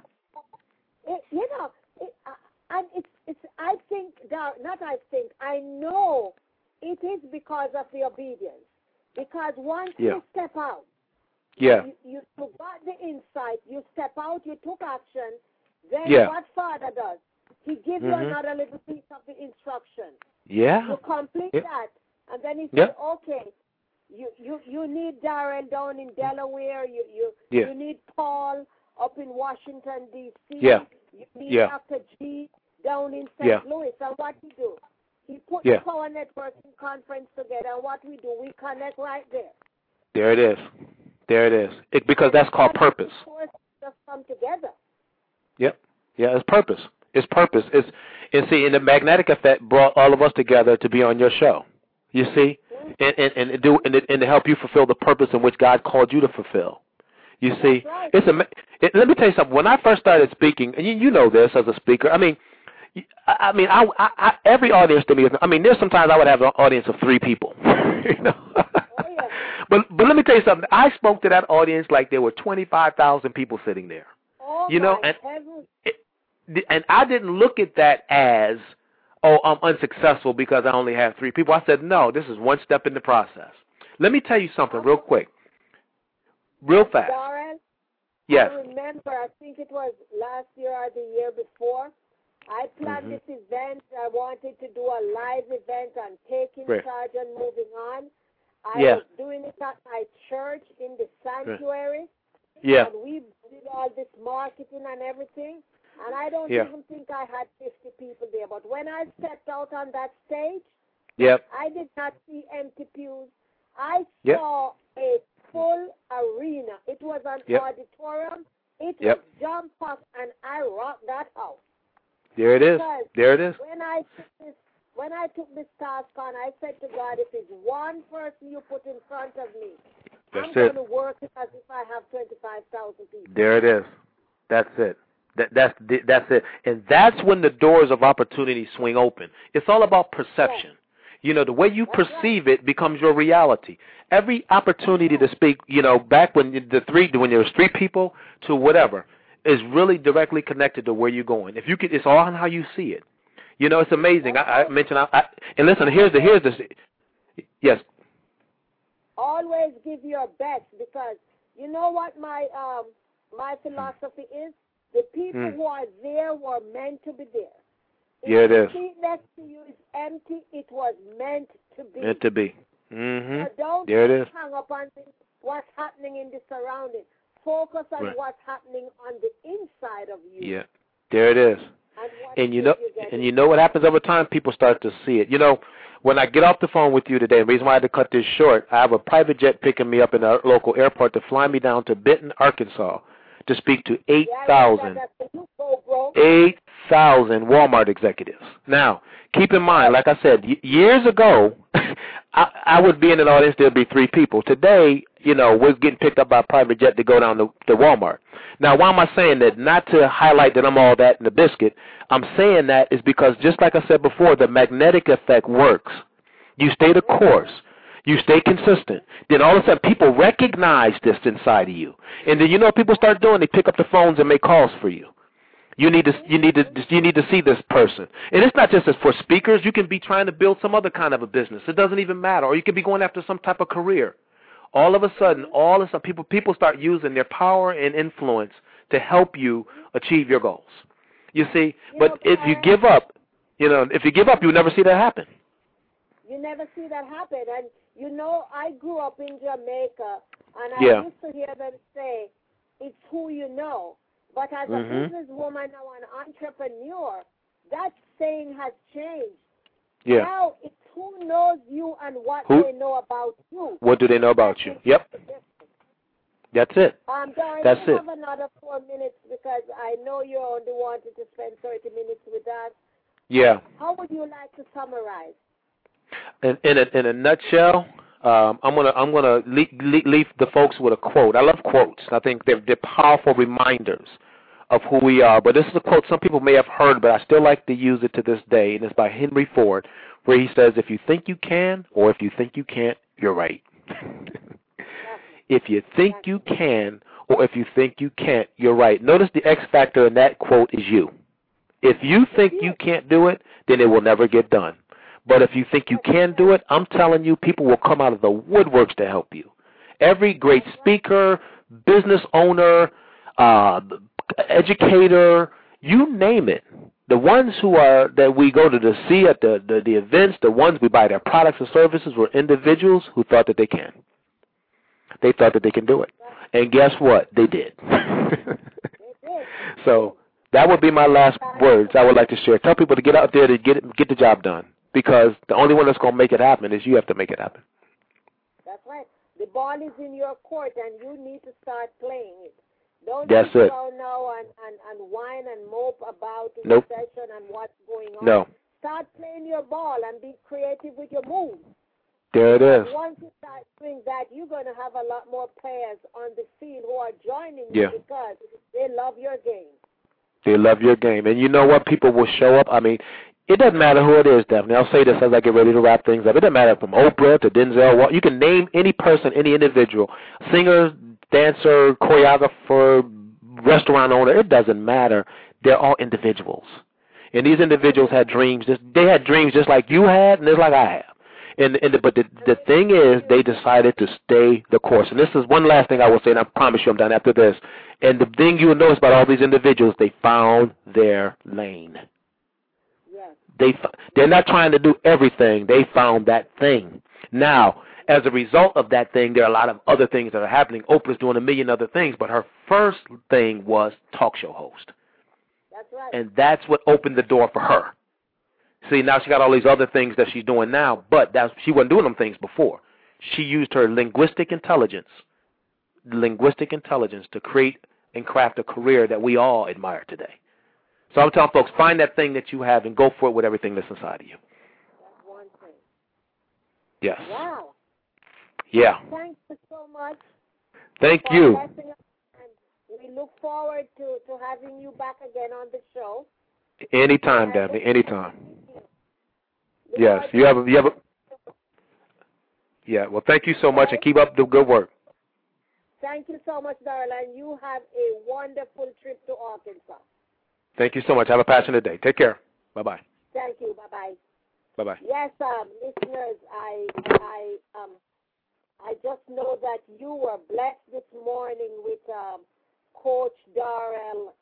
It, you know, it, uh, and it's, it's, I think, that, not I think, I know it is because of the obedience. Because once Yeah. you step out, Yeah. you, you, you got the insight, you step out, you took action, then Yeah. what Father does, he gives you Mhm. another little piece of the instruction. Yeah. You complete Yeah. that, and then he Yeah. says, okay, you, you, you need Darren down in Delaware, you, you, Yeah. you need Paul up in Washington, D C, Yeah. you need Yeah. Doctor G down in Saint Yeah. Louis, and what he do? He put Yeah. the Power Networking Conference together, and what we do, we connect right there. There it is. There it is. It, because that's called purpose. Just come together. Yep. Yeah, it's purpose. It's purpose. It's and see, and the magnetic effect brought all of us together to be on your show. You see, Mm-hmm. and and and do and, and to help you fulfill the purpose in which God called you to fulfill. You see, That's right. it's a. It, let me tell you something. When I first started speaking, and you, you know this as a speaker, I mean, I, I mean, I, I, I every audience to me is. I mean, there's sometimes I would have an audience of three people. You know. Oh, yeah. But but let me tell you something. I spoke to that audience like there were twenty-five thousand people sitting there. Oh, You know, my and heavens. it, and I didn't look at that as, oh, I'm unsuccessful because I only have three people. I said, no, this is one step in the process. Let me tell you something real quick, real fast. Darren, Yes. I remember, I think it was last year or the year before, I planned Mhm. this event. I wanted to do a live event on taking Right. charge and moving on. I Yeah. was doing it at my church in the sanctuary. Yeah. And we did all this marketing and everything. And I don't Yeah. even think I had fifty people there. But when I stepped out on that stage, Yep. I did not see empty pews. I Yep. saw a full arena. It was an Yep. auditorium. It Yep. was jam-packed, and I rocked that house. There it is. Because There it is. When I took this, when I took this task on, I said to God, if it's one person you put in front of me, That's I'm it. going to work it as if I have twenty-five thousand people. There it is. That's it. That, that's that's it. And that's when the doors of opportunity swing open. It's all about perception. You know, the way you That's perceive it becomes your reality. Every opportunity to speak, you know, back when the three, when there was three people to whatever, is really directly connected to where you're going. If you could, it's all on how you see it. You know, it's amazing. I, I mentioned, I, I, and listen, here's the here's the, yes. Always give your best, because you know what my um my philosophy is? The people Mm. who are there were meant to be there. If Yeah, it the is. seat next to you is empty, it was meant to be. Meant to be. Mm-hmm. So don't There it is. hang up on the, what's happening in the surroundings. Focus on Right. what's happening on the inside of you. Yeah. There it is. And, what And you it know, is you're and getting. you know what happens over time? People start to see it. You know, when I get off the phone with you today, the reason why I had to cut this short, I have a private jet picking me up in a local airport to fly me down to Benton, Arkansas, to speak to eight thousand eight thousand Walmart executives. Now, keep in mind, like I said, y- years ago, I, I would be in an audience, there'd be three people. Today, you know, we're getting picked up by a private jet to go down to, to Walmart. Now, why am I saying that? Not to highlight that I'm all that in the biscuit. I'm saying that is because, just like I said before, the magnetic effect works. You stay the course. You stay consistent. Then all of a sudden, people recognize this inside of you. And then you know what people start doing? They pick up the phones and make calls for you. You need to you need to you need to see this person. And it's not just as for speakers. You can be trying to build some other kind of a business. It doesn't even matter. Or you could be going after some type of career. All of a sudden, all of a sudden, people people start using their power and influence to help you achieve your goals. You see, but if you give up, you know, if you give up, you'll never see that happen. You never see that happen. And, you know, I grew up in Jamaica, and I yeah. used to hear them say, it's who you know. But as a mm-hmm. businesswoman now, an entrepreneur, that saying has changed. Yeah. Now it's who knows you and what who? they know about you. What do they know about you? Yep. That's it. Um, Darren, That's we it. have another four minutes because I know you only wanted to spend thirty minutes with us. Yeah. How would you like to summarize? In, in a in a nutshell, um, I'm gonna I'm gonna leave, leave the folks with a quote. I love quotes. I think they're they're powerful reminders of who we are. But this is a quote some people may have heard, but I still like to use it to this day, and it's by Henry Ford, where he says, "If you think you can, or if you think you can't, you're right." If you think you can, or if you think you can't, you're right. Notice the X factor in that quote is you. If you think you can't do it, then it will never get done. But if you think you can do it, I'm telling you, people will come out of the woodworks to help you. Every great speaker, business owner, uh, educator, you name it. The ones who are that we go to the see at the, the, the events, the ones we buy their products and services were individuals who thought that they can. They thought that they can do it. And guess what? They did. So that would be my last words I would like to share. Tell people to get out there to get it, get the job done, because the only one that's going to make it happen is you have to make it happen. That's right. The ball is in your court, and you need to start playing it. Don't That's sit it. down now and, and, and whine and mope about the Nope. recession and what's going on. No. Start playing your ball and be creative with your moves. There it is. And once you start doing that, you're going to have a lot more players on the field who are joining Yeah. you because they love your game. They love your game. And you know what? People will show up. I mean, it doesn't matter who it is, Daphne. I'll say this as I get ready to wrap things up. It doesn't matter from Oprah to Denzel. You can name any person, any individual, singer, dancer, choreographer, restaurant owner. It doesn't matter. They're all individuals. And these individuals had dreams. Just, they had dreams just like you had and just like I have. And, and the, but the, the thing is, they decided to stay the course. And this is one last thing I will say, and I promise you I'm done after this. And the thing you will notice about all these individuals, they found their lane. Yes. They, they're not trying to do everything. They found that thing. Now, as a result of that thing, there are a lot of other things that are happening. Oprah's doing a million other things, but her first thing was talk show host. That's right. And that's what opened the door for her. See, now she got all these other things that she's doing now, but that's, she wasn't doing them things before. She used her linguistic intelligence, linguistic intelligence to create and craft a career that we all admire today. So I'm telling folks, find that thing that you have and go for it with everything that's inside of you. That's one thing. Yes. Wow. Yeah. Thank you so much. Thank for you. blessing us, and we look forward to, to having you back again on the show. Anytime, Daphne, anytime. Yes, you have a, you have a, yeah, well, thank you so much, and keep up the good work. Thank you so much, Darla, and you have a wonderful trip to Arkansas. Thank you so much. Have a passionate day. Take care. Bye-bye. Thank you. Bye-bye. Bye-bye. Yes, um, listeners, I, I, um, I just know that you were blessed this morning with um, Coach Darrell,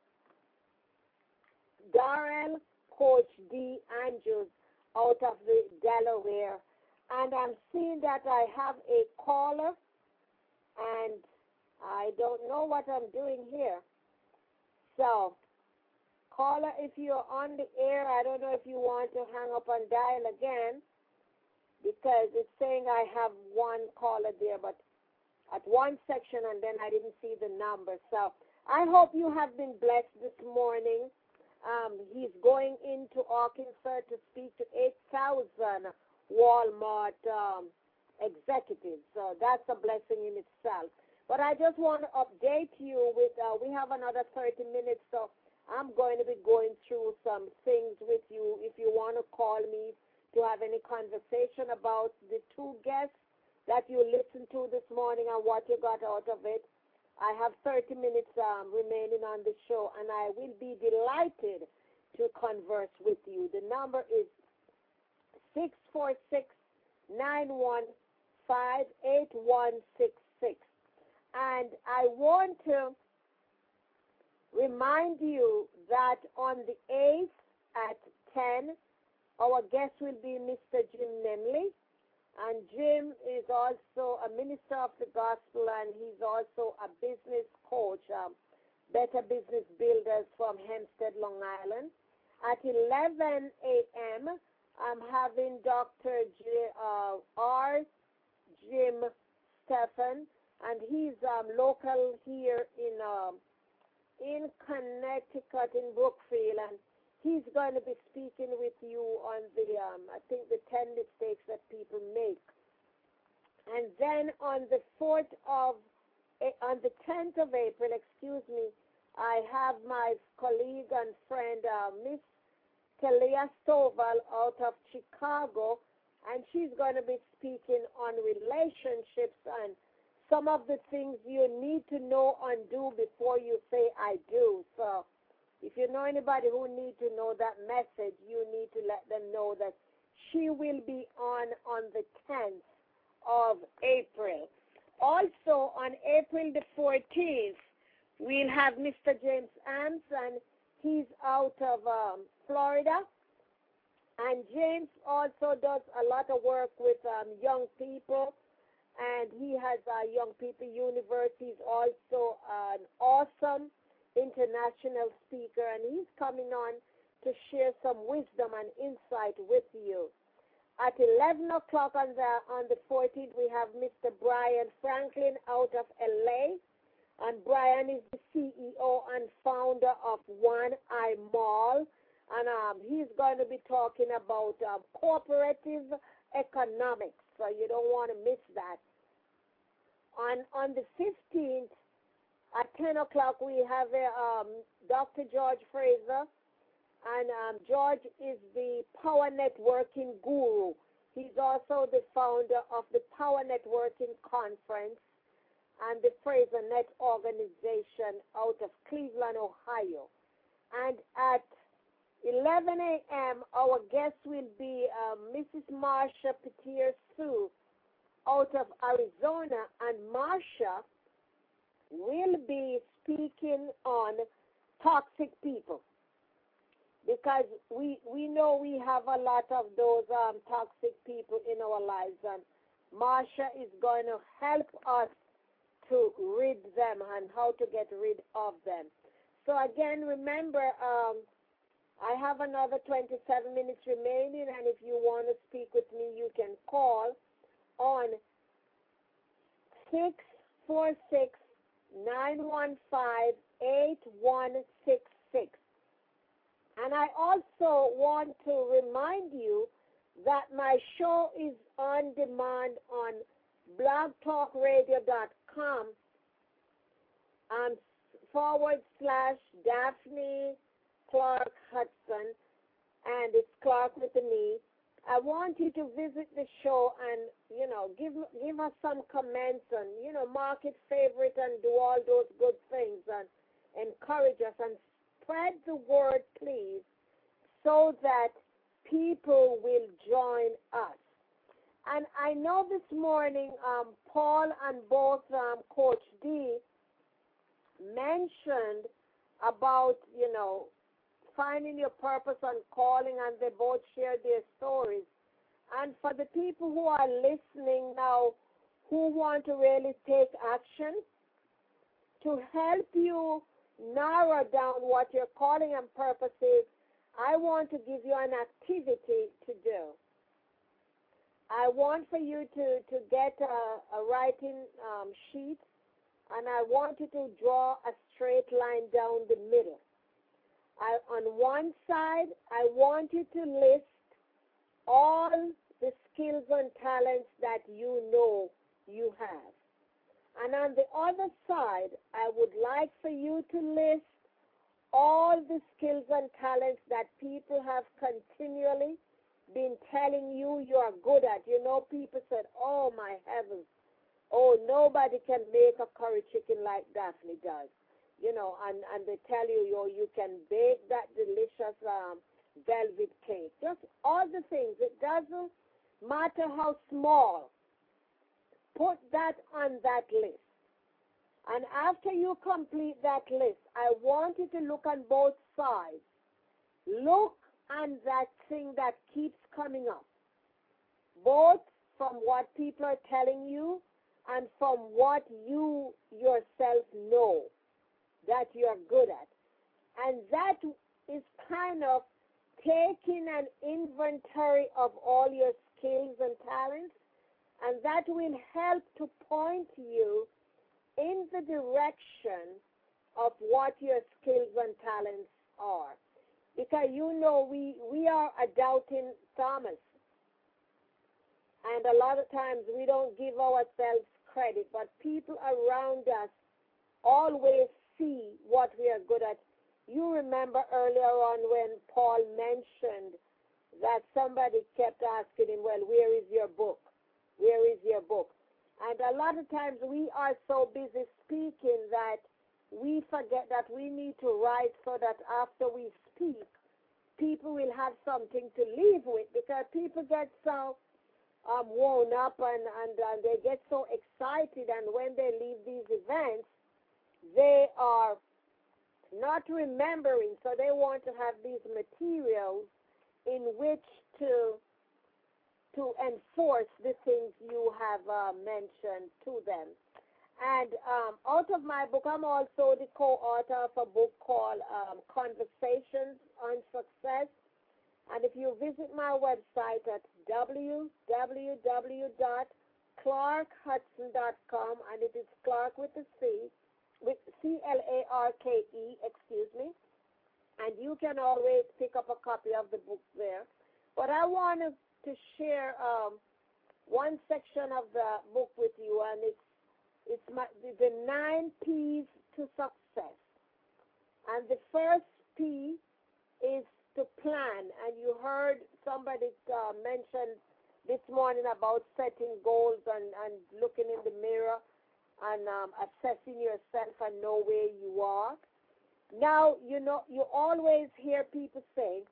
Darrell, Coach D. Andrews out of the Delaware. And I'm seeing that I have a caller, and I don't know what I'm doing here. So, caller, if you're on the air, I don't know if you want to hang up and dial again, because it's saying I have one caller there, but at one section, and then I didn't see the number. So I hope you have been blessed this morning. Um, he's going into Arkansas to speak to eight thousand Walmart um, executives. So that's a blessing in itself. But I just want to update you with, uh, we have another thirty minutes, so I'm going to be going through some things with you. If you want to call me to have any conversation about the two guests that you listened to this morning and what you got out of it, I have thirty minutes um, remaining on the show, and I will be delighted to converse with you. The number is six four six, nine one five, eight one six six. And I want to remind you that on the eighth at ten, our guest will be Mister Jim Nemley. And Jim is also a minister of the gospel, and he's also a business coach, um, Better Business Builders from Hempstead, Long Island. At eleven a.m., I'm having Doctor J, uh, R. Jim Stephan, and he's um, local here in um, in Connecticut, in Brookfield, and he's going to be speaking with you on the, um, I think, the ten mistakes that people make. And then on the fourth of, on the tenth of April, excuse me, I have my colleague and friend, uh, Miss Talia Stovall out of Chicago, and she's going to be speaking on relationships and some of the things you need to know and do before you say I do. So if you know anybody who needs to know that message, you need to let them know that she will be on on the tenth of April. Also, on April the fourteenth, we'll have Mister James Ames, and he's out of um, Florida. And James also does a lot of work with um, young people, and he has a Young People University. He's also an awesome international speaker, and he's coming on to share some wisdom and insight with you. At eleven o'clock on the on the fourteenth, we have Mister Brian Franklin out of L A, and Brian is the C E O and founder of One Eye Mall, and um, he's going to be talking about um, cooperative economics, so you don't want to miss that. On on the fifteenth, at ten o'clock, we have a, um, Doctor George Fraser, and um, George is the Power Networking Guru. He's also the founder of the Power Networking Conference and the Fraser Net organization out of Cleveland, Ohio. And at eleven a.m., our guest will be um, Missus Marsha Petir-Sue out of Arizona, and Marsha will be speaking on toxic people, because we we know we have a lot of those um, toxic people in our lives, and Marsha is going to help us to rid them and how to get rid of them. So again, remember, um, I have another twenty-seven minutes remaining, and if you want to speak with me, you can call on six four six, nine one five, eight one six six. And I also want to remind you that my show is on demand on blog talk radio dot com um, forward slash Daphne Clark Hudson, and it's Clark with an E. I want you to visit the show and, you know, give give us some comments and, you know, mark it favorite and do all those good things and encourage us and spread the word, please, so that people will join us. And I know this morning um, Paul and both um, Coach D mentioned about, you know, finding your purpose and calling, and they both shared their stories. And for the people who are listening now who want to really take action, to help you narrow down what your calling and purpose is, I want to give you an activity to do. I want for you to, to get a, a writing um, sheet, and I want you to draw a straight line down the middle. I, on one side, I want you to list all the skills and talents that you know you have. And on the other side, I would like for you to list all the skills and talents that people have continually been telling you you are good at. You know, people said, oh, my heavens, oh, nobody can make a curry chicken like Daphne does. You know, and, and they tell you, you know, you can bake that delicious um, velvet cake. Just all the things. It doesn't matter how small. Put that on that list. And after you complete that list, I want you to look on both sides. Look on that thing that keeps coming up, both from what people are telling you and from what you yourself know that you're good at. And that is kind of taking an inventory of all your skills and talents, and that will help to point you in the direction of what your skills and talents are. Because you know we, we are a doubting Thomas. And a lot of times we don't give ourselves credit, but people around us always see what we are good at. You remember earlier on when Paul mentioned that somebody kept asking him, well, where is your book? Where is your book? And a lot of times we are so busy speaking that we forget that we need to write so that after we speak, people will have something to leave with, because people get so um, worn up and, and, and they get so excited, and when they leave these events, they are not remembering, so they want to have these materials in which to to enforce the things you have uh, mentioned to them. And um, out of my book, I'm also the co-author of a book called um, Conversations on Success. And if you visit my website at w w w dot clark hudson dot com, and it is Clark with a C, with C L A R K E, excuse me, and you can always pick up a copy of the book there. But I wanted to share um, one section of the book with you, and it's it's my, the nine P's to success. And the first P is to plan. And you heard somebody uh, mention this morning about setting goals and, and looking in the mirror and um, assessing yourself and know where you are. Now, you know, you always hear people say,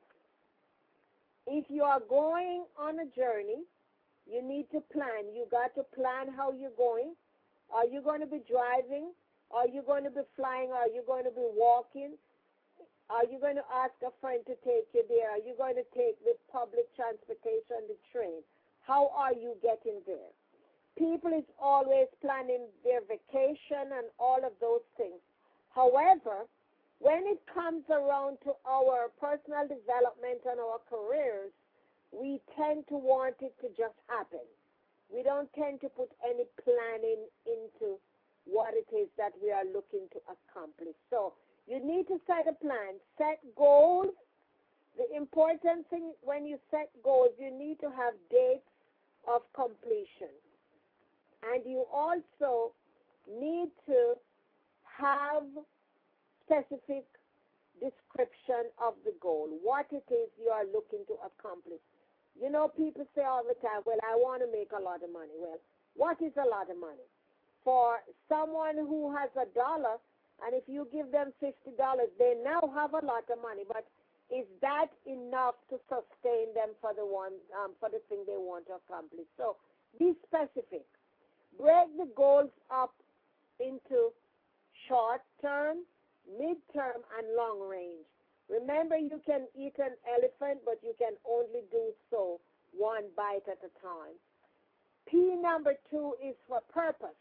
if you are going on a journey, you need to plan. You got to plan how you're going. Are you going to be driving? Are you going to be flying? Are you going to be walking? Are you going to ask a friend to take you there? Are you going to take the public transportation, the train? How are you getting there? People is always planning their vacation and all of those things. However, when it comes around to our personal development and our careers, we tend to want it to just happen. We don't tend to put any planning into what it is that we are looking to accomplish. So you need to set a plan, set goals. The important thing when you set goals, you need to have dates of completion. And you also need to have specific description of the goal, what it is you are looking to accomplish. You know, people say all the time, well, I want to make a lot of money. Well, what is a lot of money? For someone who has a dollar, and if you give them fifty dollars, they now have a lot of money, but is that enough to sustain them for the one, um, for the thing they want to accomplish? So be specific. Break the goals up into short term, mid-term, and long range. Remember, you can eat an elephant, but you can only do so one bite at a time. P number two is for purpose.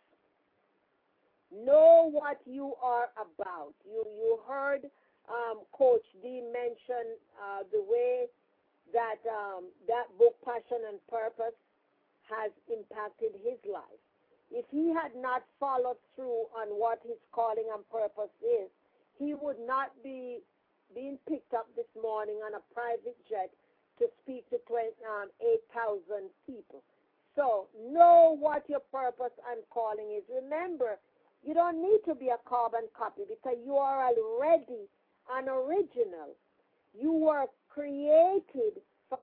Know what you are about. You you heard um, Coach D mention uh, the way that um, that book, Passion and Purpose, has impacted his life. If he had not followed through on what his calling and purpose is, he would not be being picked up this morning on a private jet to speak to um, eight thousand people. So know what your purpose and calling is. Remember, you don't need to be a carbon copy because you are already an original. You were created for,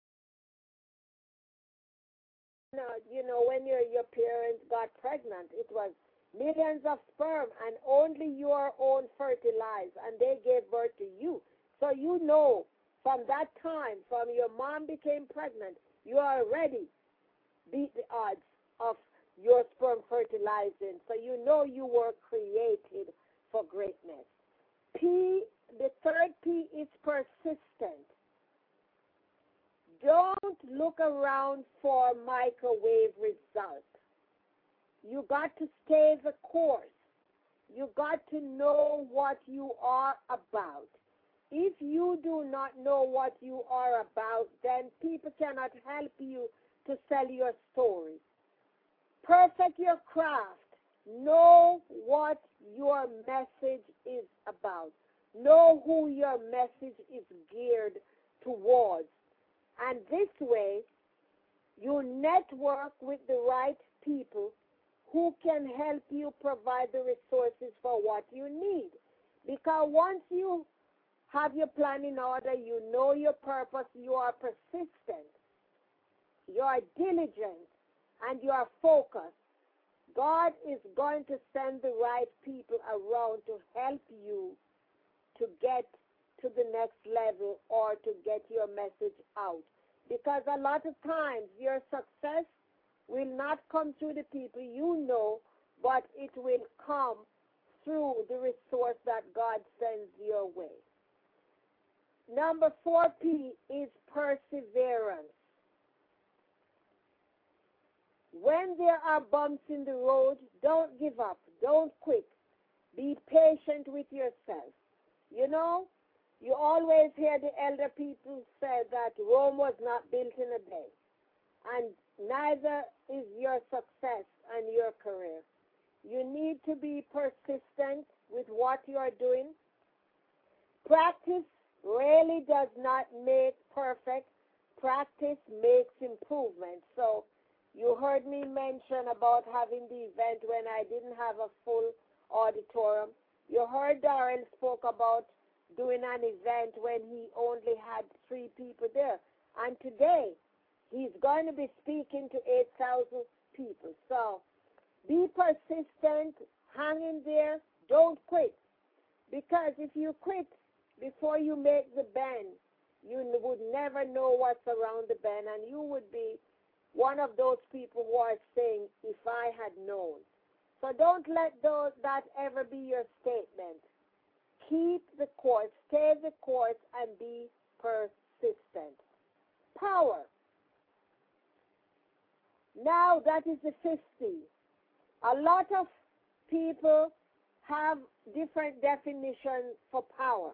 you know, when your, your parents got pregnant, it was millions of sperm and only your own fertilized, and they gave birth to you. So you know from that time, from your mom became pregnant, you already beat the odds of your sperm fertilizing. So you know you were created for greatness. P, the third P is persistent. Don't look around for microwave results. You got to stay the course. You got to know what you are about. If you do not know what you are about, then people cannot help you to sell your story. Perfect your craft. Know what your message is about. Know who your message is geared towards. And this way, you network with the right people who can help you provide the resources for what you need. Because once you have your plan in order, you know your purpose, you are persistent, you are diligent, and you are focused, God is going to send the right people around to help you to get to the next level or to get your message out. Because a lot of times your success will not come through the people you know, but it will come through the resource that God sends your way. Number four P is perseverance. When there are bumps in the road, don't give up. Don't quit. Be patient with yourself. You know, you always hear the elder people say that Rome was not built in a day. And neither is your success and your career. You need to be persistent with what you are doing. Practice really does not make perfect. Practice makes improvement. So you heard me mention about having the event when I didn't have a full auditorium. You heard Darrell spoke about doing an event when he only had three people there. And today, he's going to be speaking to eight thousand people. So be persistent, hang in there, don't quit. Because if you quit before you make the bend, you would never know what's around the bend, and you would be one of those people who are saying, if I had known. So don't let those, that ever be your statement. Keep the course, stay the course, and be persistent. Power. Now that is the fifty. A lot of people have different definitions for power.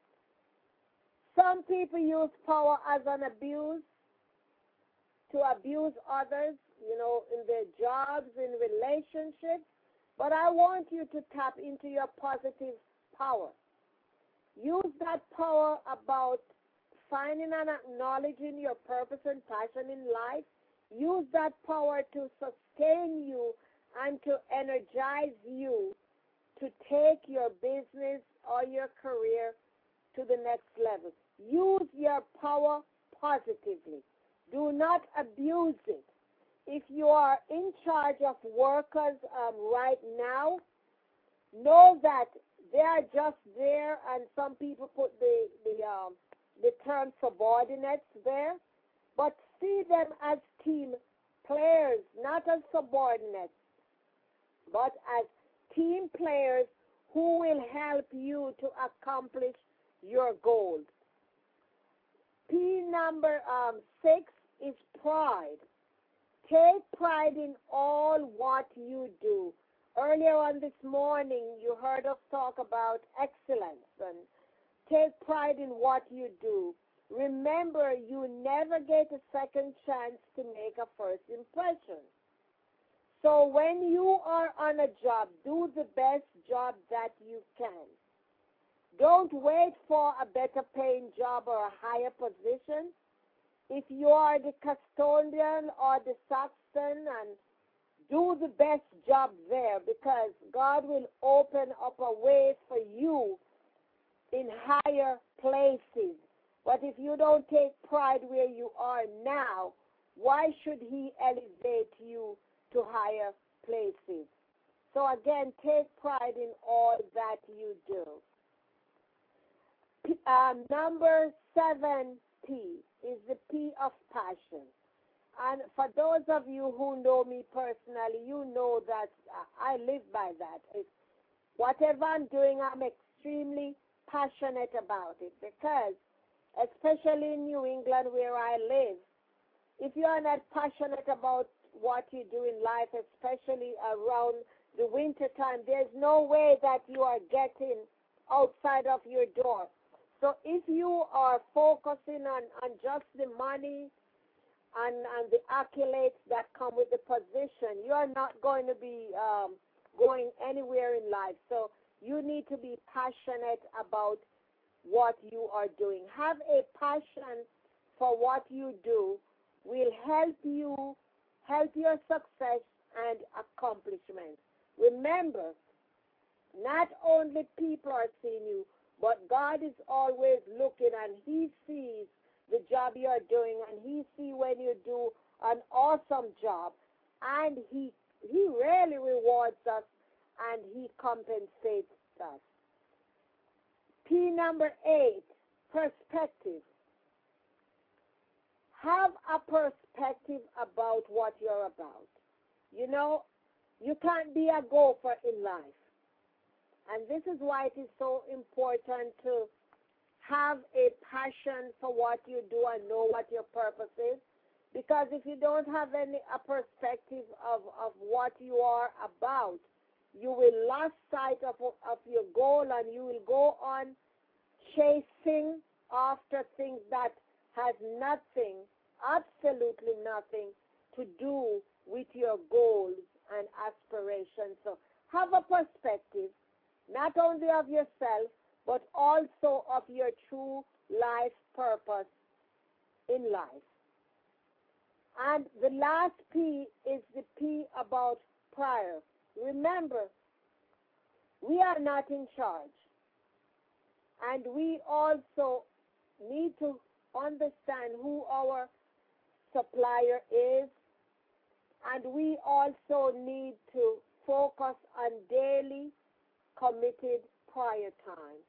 Some people use power as an abuse, to abuse others, you know, in their jobs, in relationships. But I want you to tap into your positive power. Use that power about finding and acknowledging your purpose and passion in life. Use that power to sustain you and to energize you to take your business or your career to the next level. Use your power positively. Do not abuse it. If you are in charge of workers um, right now, know that they are just there, and some people put the the, um, the term subordinates there, but see them as team players, not as subordinates, but as team players who will help you to accomplish your goals. P number um, six is pride. Take pride in all what you do. Earlier on this morning, you heard us talk about excellence, and take pride in what you do. Remember, you never get a second chance to make a first impression. So when you are on a job, do the best job that you can. Don't wait for a better paying job or a higher position. If you are the custodian or the sexton, and do the best job there, because God will open up a way for you in higher places. But if you don't take pride where you are now, why should He elevate you to higher places? So again, take pride in all that you do. Um, number seven P is the P of passion. And for those of you who know me personally, you know that I live by that. It's, whatever I'm doing, I'm extremely passionate about it, because especially in New England where I live, if you are not passionate about what you do in life, especially around the winter time, there's no way that you are getting outside of your door. So if you are focusing on, on just the money and, and the accolades that come with the position, you are not going to be um, going anywhere in life. So you need to be passionate about what you are doing. Have a passion for what you do will help you, help your success and accomplishment. Remember, not only people are seeing you, but God is always looking, and He sees the job you are doing, and He sees when you do an awesome job, and He He really rewards us, and He compensates us. P number eight, perspective. Have a perspective about what you're about. You know, you can't be a gopher in life. And this is why it is so important to have a passion for what you do and know what your purpose is. Because if you don't have any a perspective of, of what you are about, you will lose sight of, of your goal, and you will go on chasing after things that has nothing, absolutely nothing to do with your goals and aspirations. So have a perspective, not only of yourself, but also of your true life purpose in life. And the last P is the P about prayer. Remember, we are not in charge. And we also need to understand who our supplier is. And we also need to focus on daily committed prayer time.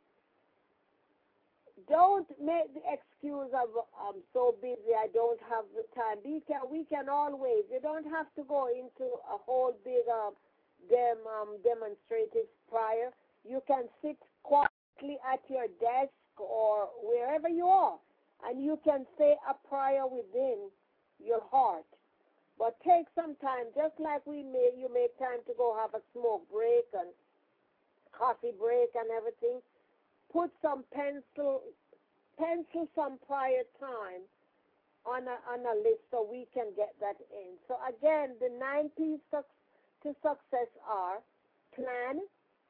Don't make the excuse of, I'm so busy, I don't have the time. We can, we can always, you don't have to go into a whole big uh, dem, um, demonstrative prayer. You can sit quietly at your desk or wherever you are, and you can say a prayer within your heart. But take some time, just like we make, you make time to go have a smoke break and coffee break and everything. Put some pencil, pencil some prior time on a, on a list so we can get that in. So again, the nine P's to success are plan,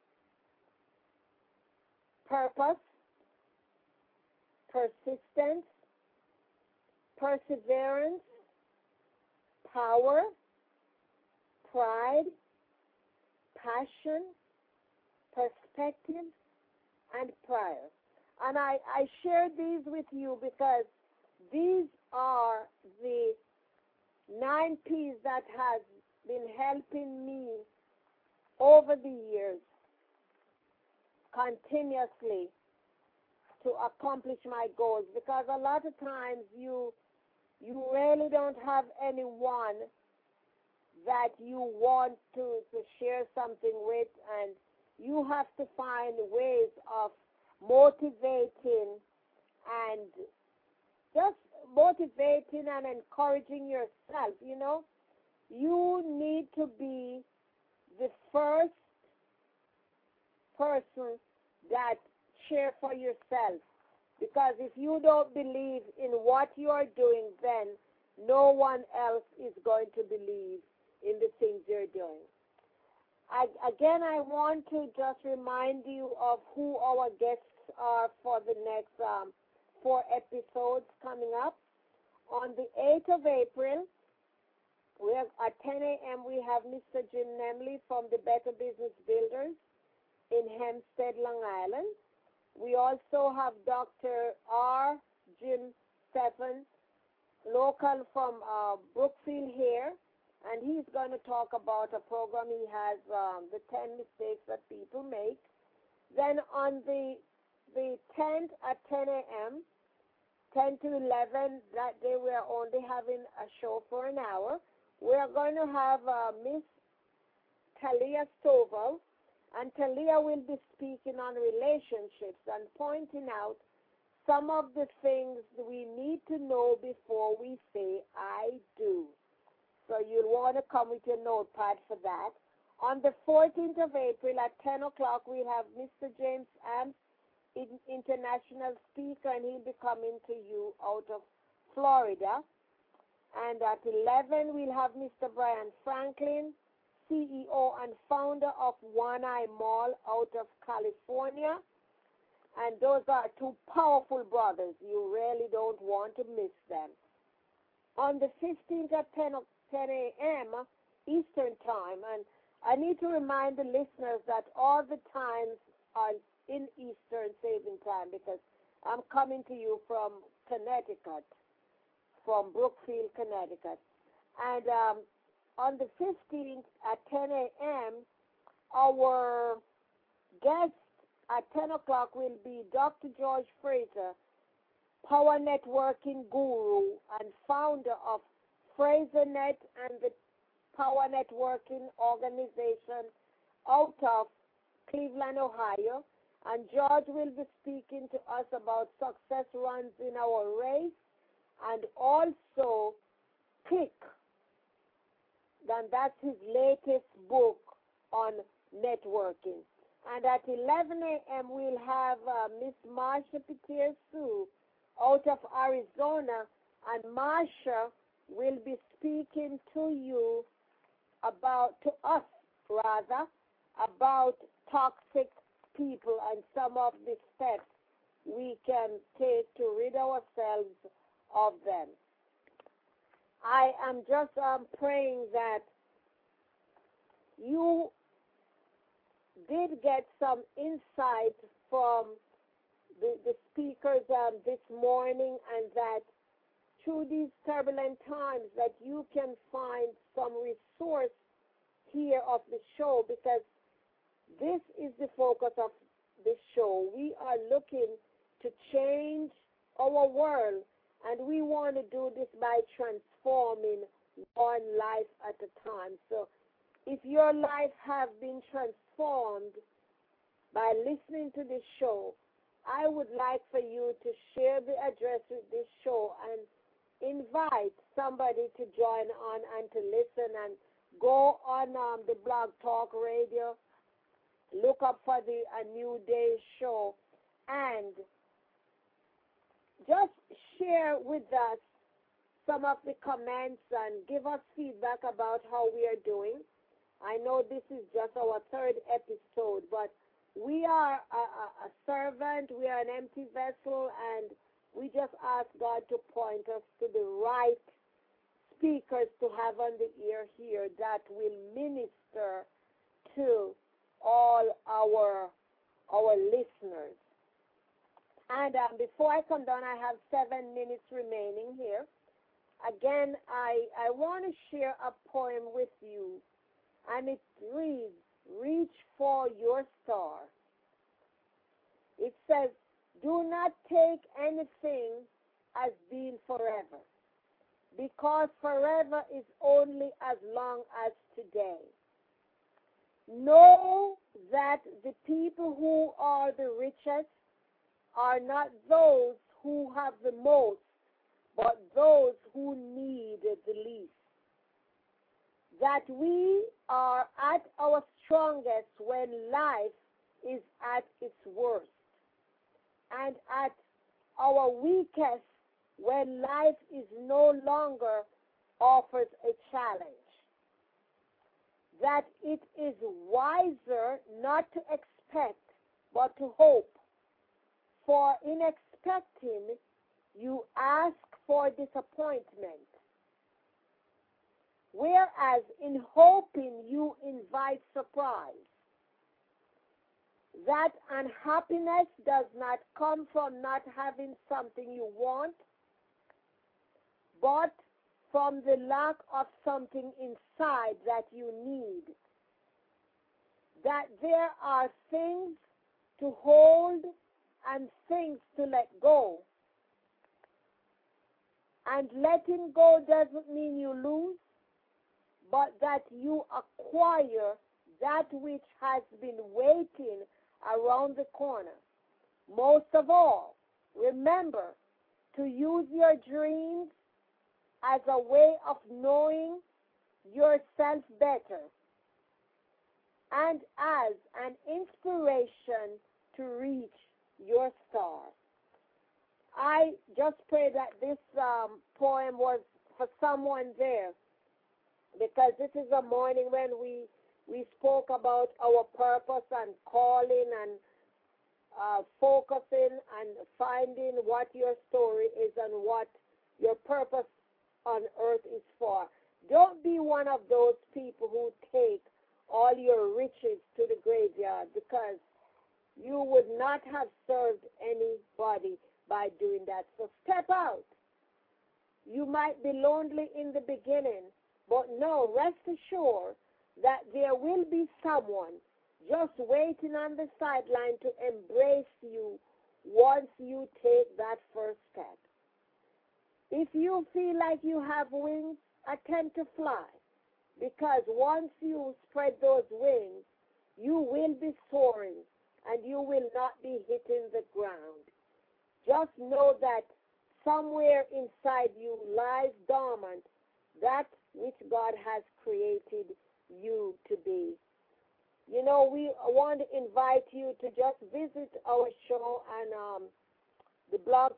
purpose, persistence, perseverance, power, pride, passion, perspective, and prayer. And I, I share these with you because these are the nine P's that has been helping me over the years continuously to accomplish my goals, because a lot of times you you really don't have anyone that you want to, to share something with, and you have to find ways of motivating and just motivating and encouraging yourself, you know. You need to be the first person that cheer for yourself. Because if you don't believe in what you are doing, then no one else is going to believe in the things you're doing. I, again, I want to just remind you of who our guests are for the next um, four episodes coming up. On the eighth of April, we have, at ten a.m., we have Mister Jim Nemley from the Better Business Builders in Hempstead, Long Island. We also have Doctor R. Jim Stephens, local from uh, Brookfield here, and he's going to talk about a program he has, um, the ten mistakes that people make. Then on the the tenth at ten a.m., ten to eleven, that day we are only having a show for an hour. We are going to have uh, Miss Talia Stovall, and Talia will be speaking on relationships and pointing out some of the things we need to know before we say I do. So you'll want to come with your notepad for that. On the fourteenth of April at ten o'clock, we have Mister James Amps, international speaker, and he'll be coming to you out of Florida. And at eleven, we'll have Mister Brian Franklin, C E O and founder of One Eye Mall out of California. And those are two powerful brothers. You really don't want to miss them. On the fifteenth at ten a.m. Eastern Time, and I need to remind the listeners that all the times are in Eastern Saving Time because I'm coming to you from Connecticut, from Brookfield, Connecticut. And um, on the fifteenth at ten a.m., our guest at ten o'clock will be Doctor George Fraser, power networking guru and founder of FraserNet and the Power Networking Organization out of Cleveland, Ohio. And George will be speaking to us about success runs in our race and also Kick. Then that's his latest book on networking. And at eleven a.m. we'll have uh, Miss Marsha Peter-Sue out of Arizona, and Marsha will be speaking to you about, to us rather, about toxic people and some of the steps we can take to rid ourselves of them. I am just um, praying that you did get some insight from the, the speakers um, this morning, and that through these turbulent times that you can find some resource here of the show, because this is the focus of the show. We are looking to change our world, and we want to do this by transforming one life at a time. So if your life have been transformed by listening to this show, I would like for you to share the address with this show and invite somebody to join on and to listen, and go on um, the Blog Talk Radio, look up for the A New Day show, and just share with us some of the comments and give us feedback about how we are doing. I know this is just our third episode, but we are a, a, a servant, we are an empty vessel, and we just ask God to point us to the right speakers to have on the ear here that will minister to all our our listeners. And um, before I come down, I have seven minutes remaining here. Again, I, I want to share a poem with you, and it reads, "Reach for your star." It says, "Do not take anything as being forever, because forever is only as long as today. Know that the people who are the richest are not those who have the most, but those who need the least. That we are at our strongest when life is at its worst, and at our weakest when life is no longer offers a challenge. That it is wiser not to expect but to hope. For in expecting, you ask for disappointment, whereas in hoping, you invite surprise. That unhappiness does not come from not having something you want, but from the lack of something inside that you need. That there are things to hold and things to let go. And letting go doesn't mean you lose, but that you acquire that which has been waiting around the corner. Most of all, remember to use your dreams as a way of knowing yourself better and as an inspiration to reach your star. I just pray that this um, poem was for someone there, because this is a morning when we we spoke about our purpose and calling and uh, focusing and finding what your story is and what your purpose on earth is for. Don't be one of those people who take all your riches to the graveyard, because you would not have served anybody by doing that. So step out. You might be lonely in the beginning, but no, rest assured that there will be someone just waiting on the sideline to embrace you once you take that first step. If you feel like you have wings, attempt to fly, because once you spread those wings, you will be soaring and you will not be hitting the ground. Just know that somewhere inside you lies dormant that which God has created you to be. You know, we want to invite you to just visit our show on um, the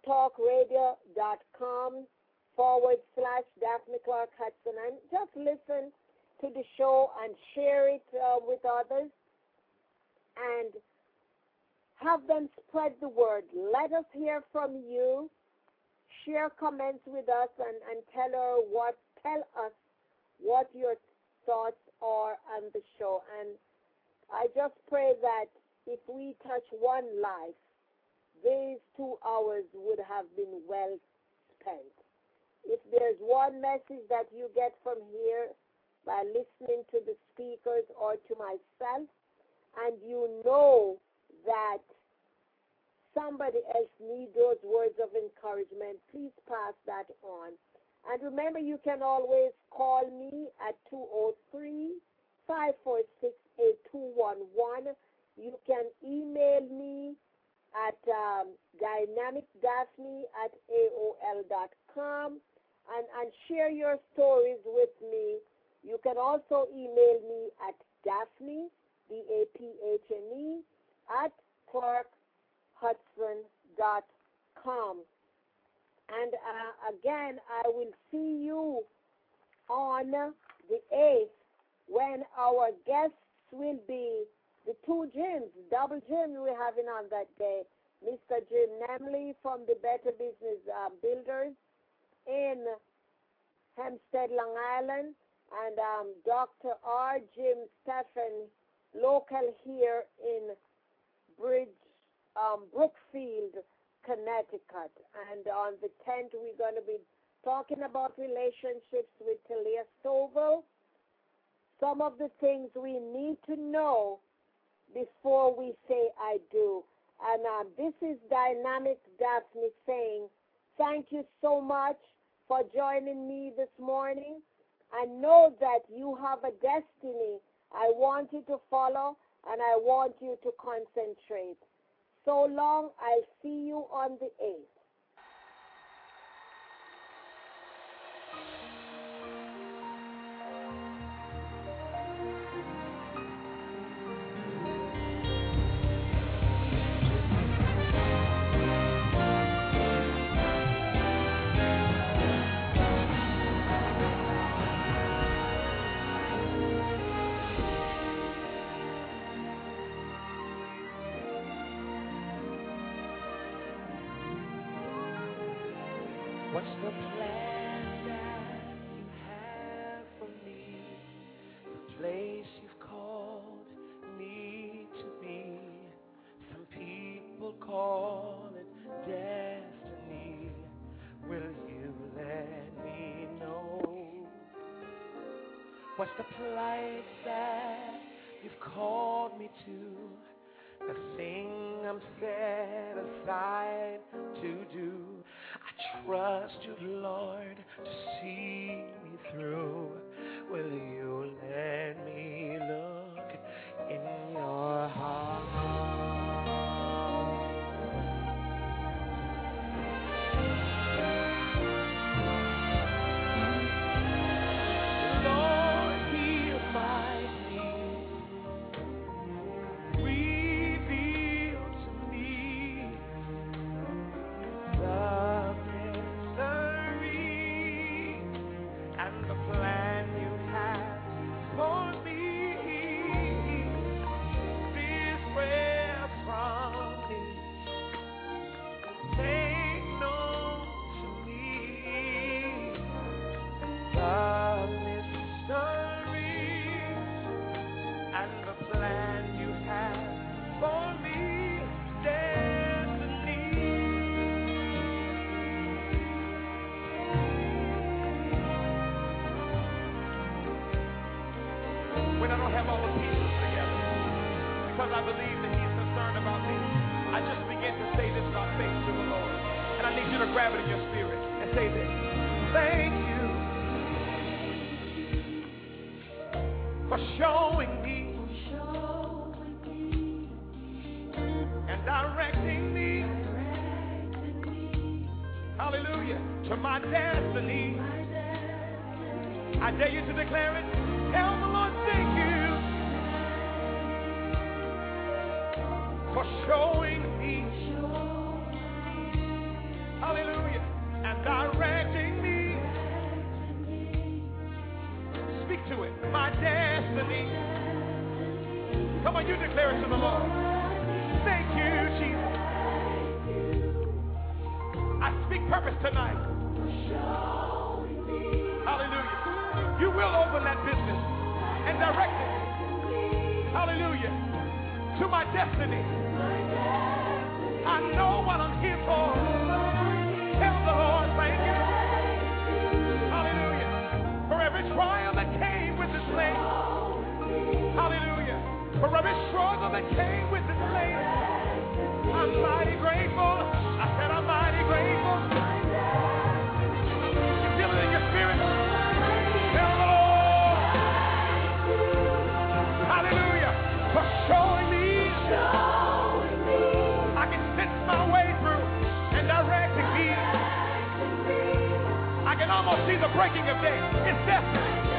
blogtalkradio.com forward slash Daphne Clark Hudson, and just listen to the show and share it uh, with others and have them spread the word. Let us hear from you. Share comments with us and, and tell her what tell us what your thoughts are on the show. And I just pray that if we touch one life, these two hours would have been well spent. If there's one message that you get from here by listening to the speakers or to myself, and you know that somebody else needs those words of encouragement, please pass that on. And remember, you can always call me at two oh three, five four six, eight two one one. You can email me at um, dynamicdaphne at A O L dot com and, and share your stories with me. You can also email me at Daphne, D A P H N E, at clark hudson dot com. And uh, again, I will see you on the eighth when our guests will be the two Jims, double Jim we're having on that day. Mister Jim Nemley from the Better Business uh, Builders in Hempstead, Long Island, and um, Doctor R. Jim Stephen, local here in Bridge, um, Brookfield, Connecticut. And on the tenth, we're going to be talking about relationships with Talia Stovall, some of the things we need to know before we say I do. And um, this is Dynamic Daphne saying, thank you so much for joining me this morning. I know that you have a destiny I want you to follow, and I want you to concentrate. So long, I'll see you on the eighth. What's the plan that you have for me? The place you've called me to be. Some people call it destiny. Will you let me know? What's the place that you've called me to? The thing I'm set aside to do. I trust you, Lord, to see me through. Will you let me look in your heart? I believe that he's concerned about me. I just begin to say this by faith to the Lord. And I need you to grab it in your spirit and say this. Thank you for showing me and directing me, hallelujah, to my destiny. I dare you to declare it. Tell the Lord thank you for showing me, hallelujah, and directing me. Speak to it, my destiny. Come on, you declare it to the Lord. Thank you, Jesus. I speak purpose tonight. Hallelujah. You will open that business and direct it. Hallelujah. To my destiny. I know what I'm here for. Tell the Lord thank you. Hallelujah. For every trial that came with this land. Hallelujah. For every struggle that came with this land. I'm mighty grateful. I said I'm mighty grateful. You feel it in your spirit. Tell the Lord. Hallelujah. For showing me. I can sense my way through and directing me. I can almost see the breaking of day. It's destiny.